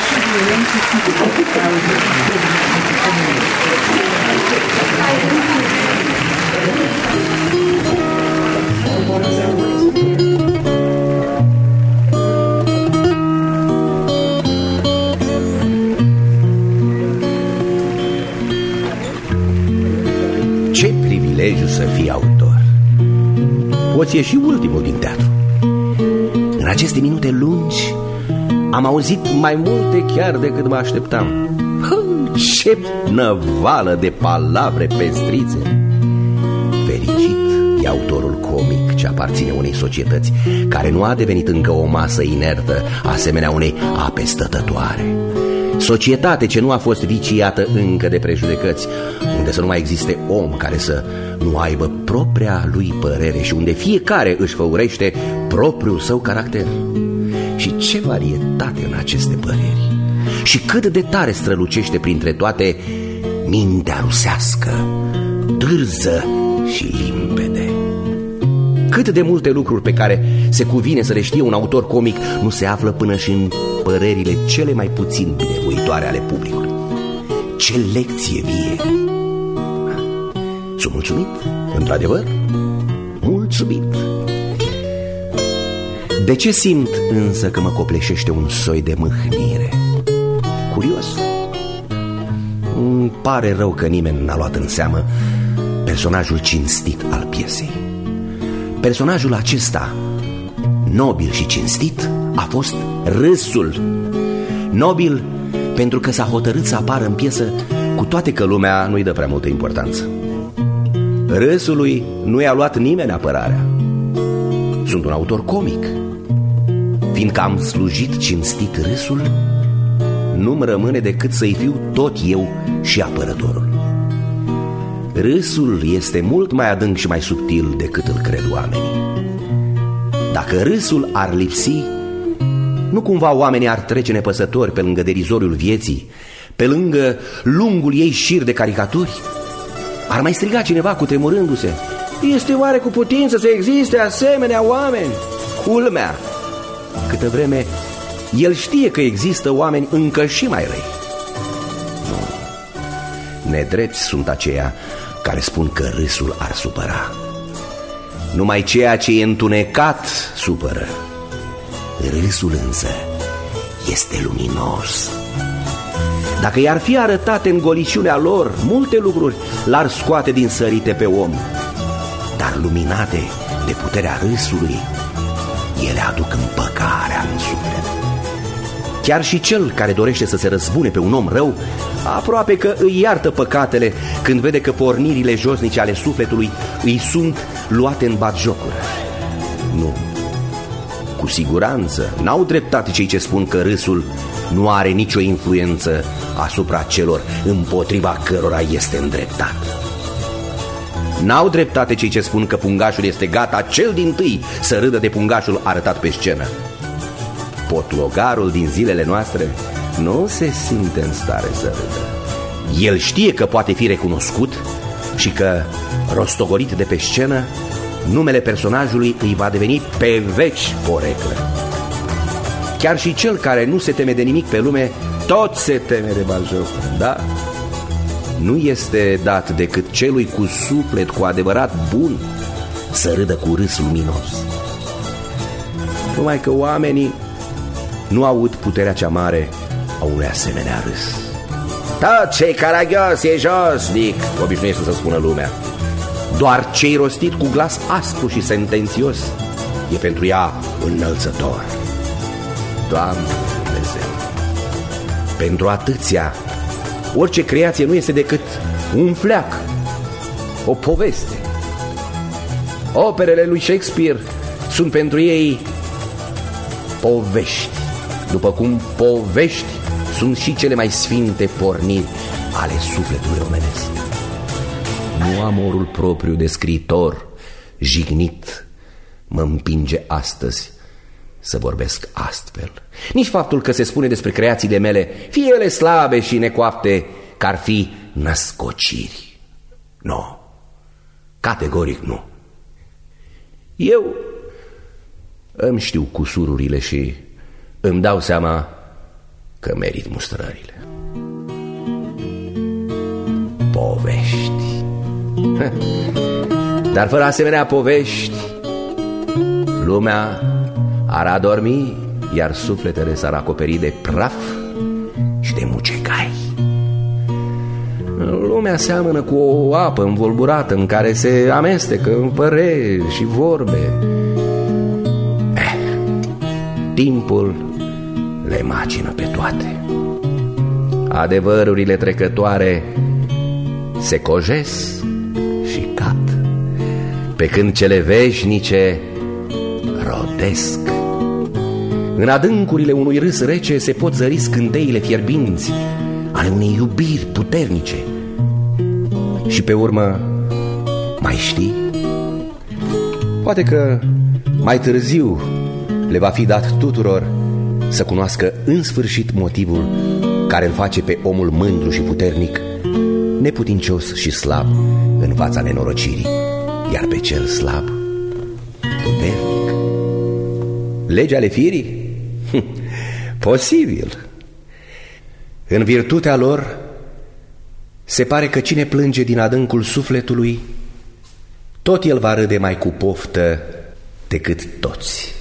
Ce privilegiu să fii autor. Poți ieși ultimul din teatru. În aceste minute lungi am auzit mai multe chiar decât mă așteptam. Ce năvală de palavre pestrițe. Fericit e autorul comic ce aparține unei societăți care nu a devenit încă o masă inertă asemenea unei ape stătătoare. Societate ce nu a fost viciată încă de prejudecăți, unde să nu mai existe om care să nu aibă propria lui părere și unde fiecare își făurește propriul său caracter. Și ce varietate în aceste păreri! Și cât de tare strălucește printre toate mintea rusească, dârză și limpede. Cât de multe lucruri pe care se cuvine să le știe un autor comic nu se află până și în părerile cele mai puțin binevoitoare ale publicului. Ce lecție vie! Sunt mulțumit, într-adevăr, mulțumit. De ce simt însă că mă copleșește un soi de mâhnire? Curios. Îmi pare rău că nimeni n-a luat în seamă personajul cinstit al piesei. Personajul acesta, nobil și cinstit, a fost Râsul. Nobil pentru că s-a hotărât să apară în piesă, cu toate că lumea nu-i dă prea multă importanță. Râsului nu i-a luat nimeni apărarea. Sunt un autor comic. Fiindcă am slujit cinstit Râsul, nu-mi rămâne decât să-i fiu tot eu și apărătorul. Râsul este mult mai adânc și mai subtil decât îl cred oamenii. Dacă Râsul ar lipsi, nu cumva oamenii ar trece nepăsători pe lângă derizoriul vieții, pe lângă lungul ei șir de caricaturi? Ar mai striga cineva cutremurându-se: este oare cu putință să existe asemenea oameni? Culmea, câtă vreme el știe că există oameni încă și mai răi. Nu. Nedrepți sunt aceia care spun că Râsul ar supăra. Numai ceea ce e întunecat supără. Râsul însă este luminos. Dacă i-ar fi arătate în goliciunea lor, multe lucruri l-ar scoate din sărite pe om. Dar luminate de puterea Râsului, ele aduc împăcarea în suflet. Chiar și cel care dorește să se răzbune pe un om rău, aproape că îi iartă păcatele când vede că pornirile josnice ale sufletului îi sunt luate în batjocură. Nu, cu siguranță n-au dreptate cei ce spun că Râsul nu are nicio influență asupra celor împotriva cărora este îndreptat. N-au dreptate cei ce spun că pungașul este gata cel dintâi să râdă de pungașul arătat pe scenă. Potlogarul din zilele noastre nu se simte în stare să râdă. El știe că poate fi recunoscut și că, rostogolit de pe scenă, numele personajului îi va deveni pe veci poreclă. Chiar și cel care nu se teme de nimic pe lume, tot se teme de batjocură, da? Nu este dat decât celui cu suflet cu adevărat bun să râdă cu râs luminos. Numai că oamenii nu aud puterea cea mare a unui asemenea râs. Tot ce-i caragios e josnic, obișnuiește să spună lumea. Doar ce-i rostit cu glas aspru și sentențios e pentru ea înălțător. Doamne Dumnezeu, pentru atâția, orice creație nu este decât un fleac, o poveste. Operele lui Shakespeare sunt pentru ei povești, după cum povești sunt și cele mai sfinte porniri ale sufletului omenesc. Nu amorul propriu de scriitor jignit mă împinge astăzi să vorbesc astfel. Nici faptul că se spune despre creațiile mele, fie ele slabe și necoapte, că ar fi născociri. Nu, categoric nu. Eu îmi știu cusururile și îmi dau seama că merit mustrările. Povești. Dar fără asemenea povești, lumea ar adormi, iar sufletele s-ar acoperi de praf și de mucegai. Lumea seamănă cu o apă învolburată în care se amestecă păreri și vorbe. Eh, timpul le macină pe toate. Adevărurile trecătoare se cojesc și cad, pe când cele veșnice rodesc. În adâncurile unui râs rece se pot zări scânteile fierbinți ale unei iubiri puternice. Și pe urmă, mai știi? Poate că mai târziu le va fi dat tuturor să cunoască în sfârșit motivul care îl face pe omul mândru și puternic neputincios și slab în fața nenorocirii, iar pe cel slab atotputernic. Legea ale firii? Posibil. În virtutea lor, se pare că cine plânge din adâncul sufletului, tot el va râde mai cu poftă decât toți.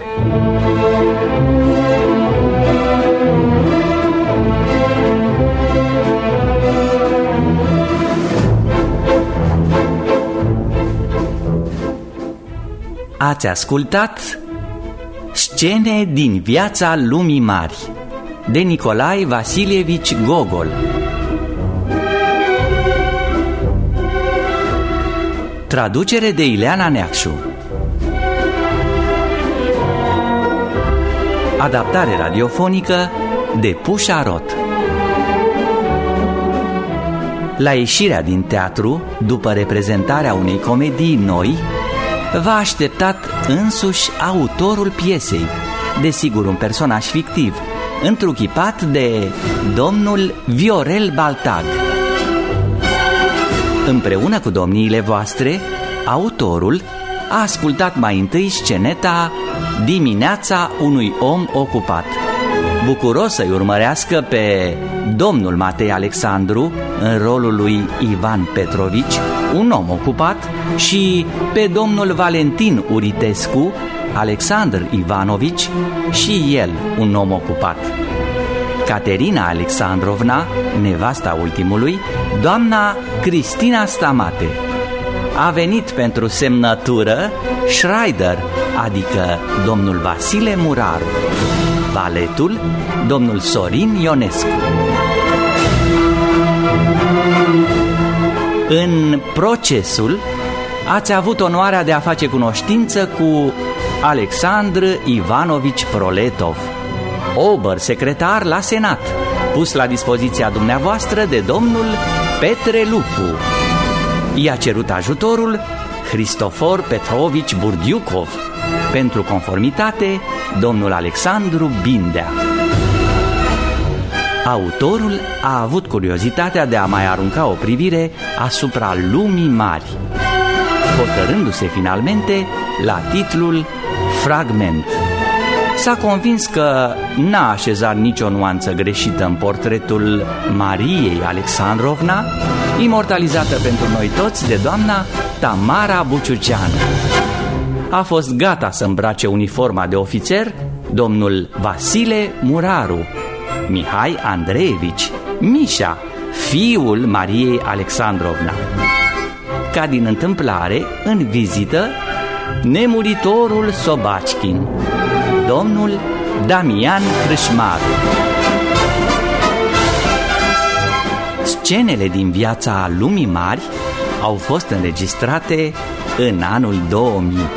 Ați ascultat Scene din viața lumii mari de Nicolae Vasilievici Gogol. Traducere de Ileana Neacșu. Adaptare radiofonică de Pușa Rot. La ieșirea din teatru, după reprezentarea unei comedii noi, v-a așteptat însuși autorul piesei, desigur un personaj fictiv, întruchipat de domnul Viorel Baltag. Împreună cu domniile voastre, autorul a ascultat mai întâi sceneta Dimineața unui om ocupat, bucuros să-i urmărească pe domnul Matei Alexandru în rolul lui Ivan Petrovici, un om ocupat, și pe domnul Valentin Uritescu, Alexandru Ivanovici, și el un om ocupat. Caterina Alexandrovna, nevasta ultimului, doamna Cristina Stamate. A venit pentru semnătură Schreider, adică domnul Vasile Muraru. Valetul, domnul Sorin Ionescu. În procesul ați avut onoarea de a face cunoștință cu Alexandru Ivanovici Proletov, ober secretar la Senat, pus la dispoziția dumneavoastră de domnul Petre Lupu. I-a cerut ajutorul Cristofor Petrovici Burdiukov, pentru conformitate domnul Alexandru Bindea. Autorul a avut curiozitatea de a mai arunca o privire asupra lumii mari, hotărându-se finalmente la titlul Fragment. S-a convins că n-a așezat nicio nuanță greșită în portretul Mariei Alexandrovna, imortalizată pentru noi toți de doamna Tamara Buciuceanu. A fost gata să îmbrace uniforma de ofițer domnul Vasile Muraru, Mihai Andreevici, Mișa, fiul Mariei Alexandrovna. Ca din întâmplare, în vizită, nemuritorul Sobačkin, domnul Damian Crâșmaru. Scenele din viața lumii mari au fost înregistrate în anul două mii.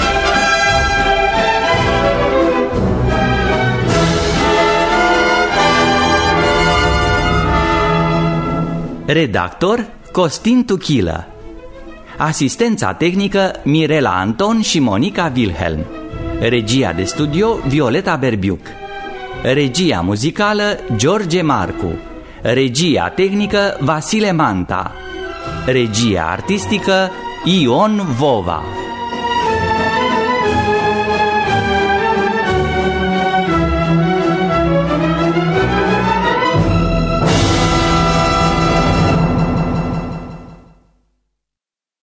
Redactor Costin Tuchilă. Asistența tehnică Mirela Anton și Monica Wilhelm. Regia de studio Violeta Berbiuc. Regia muzicală George Marcu. Regia tehnică Vasile Manta. Regia artistică Ion Vova.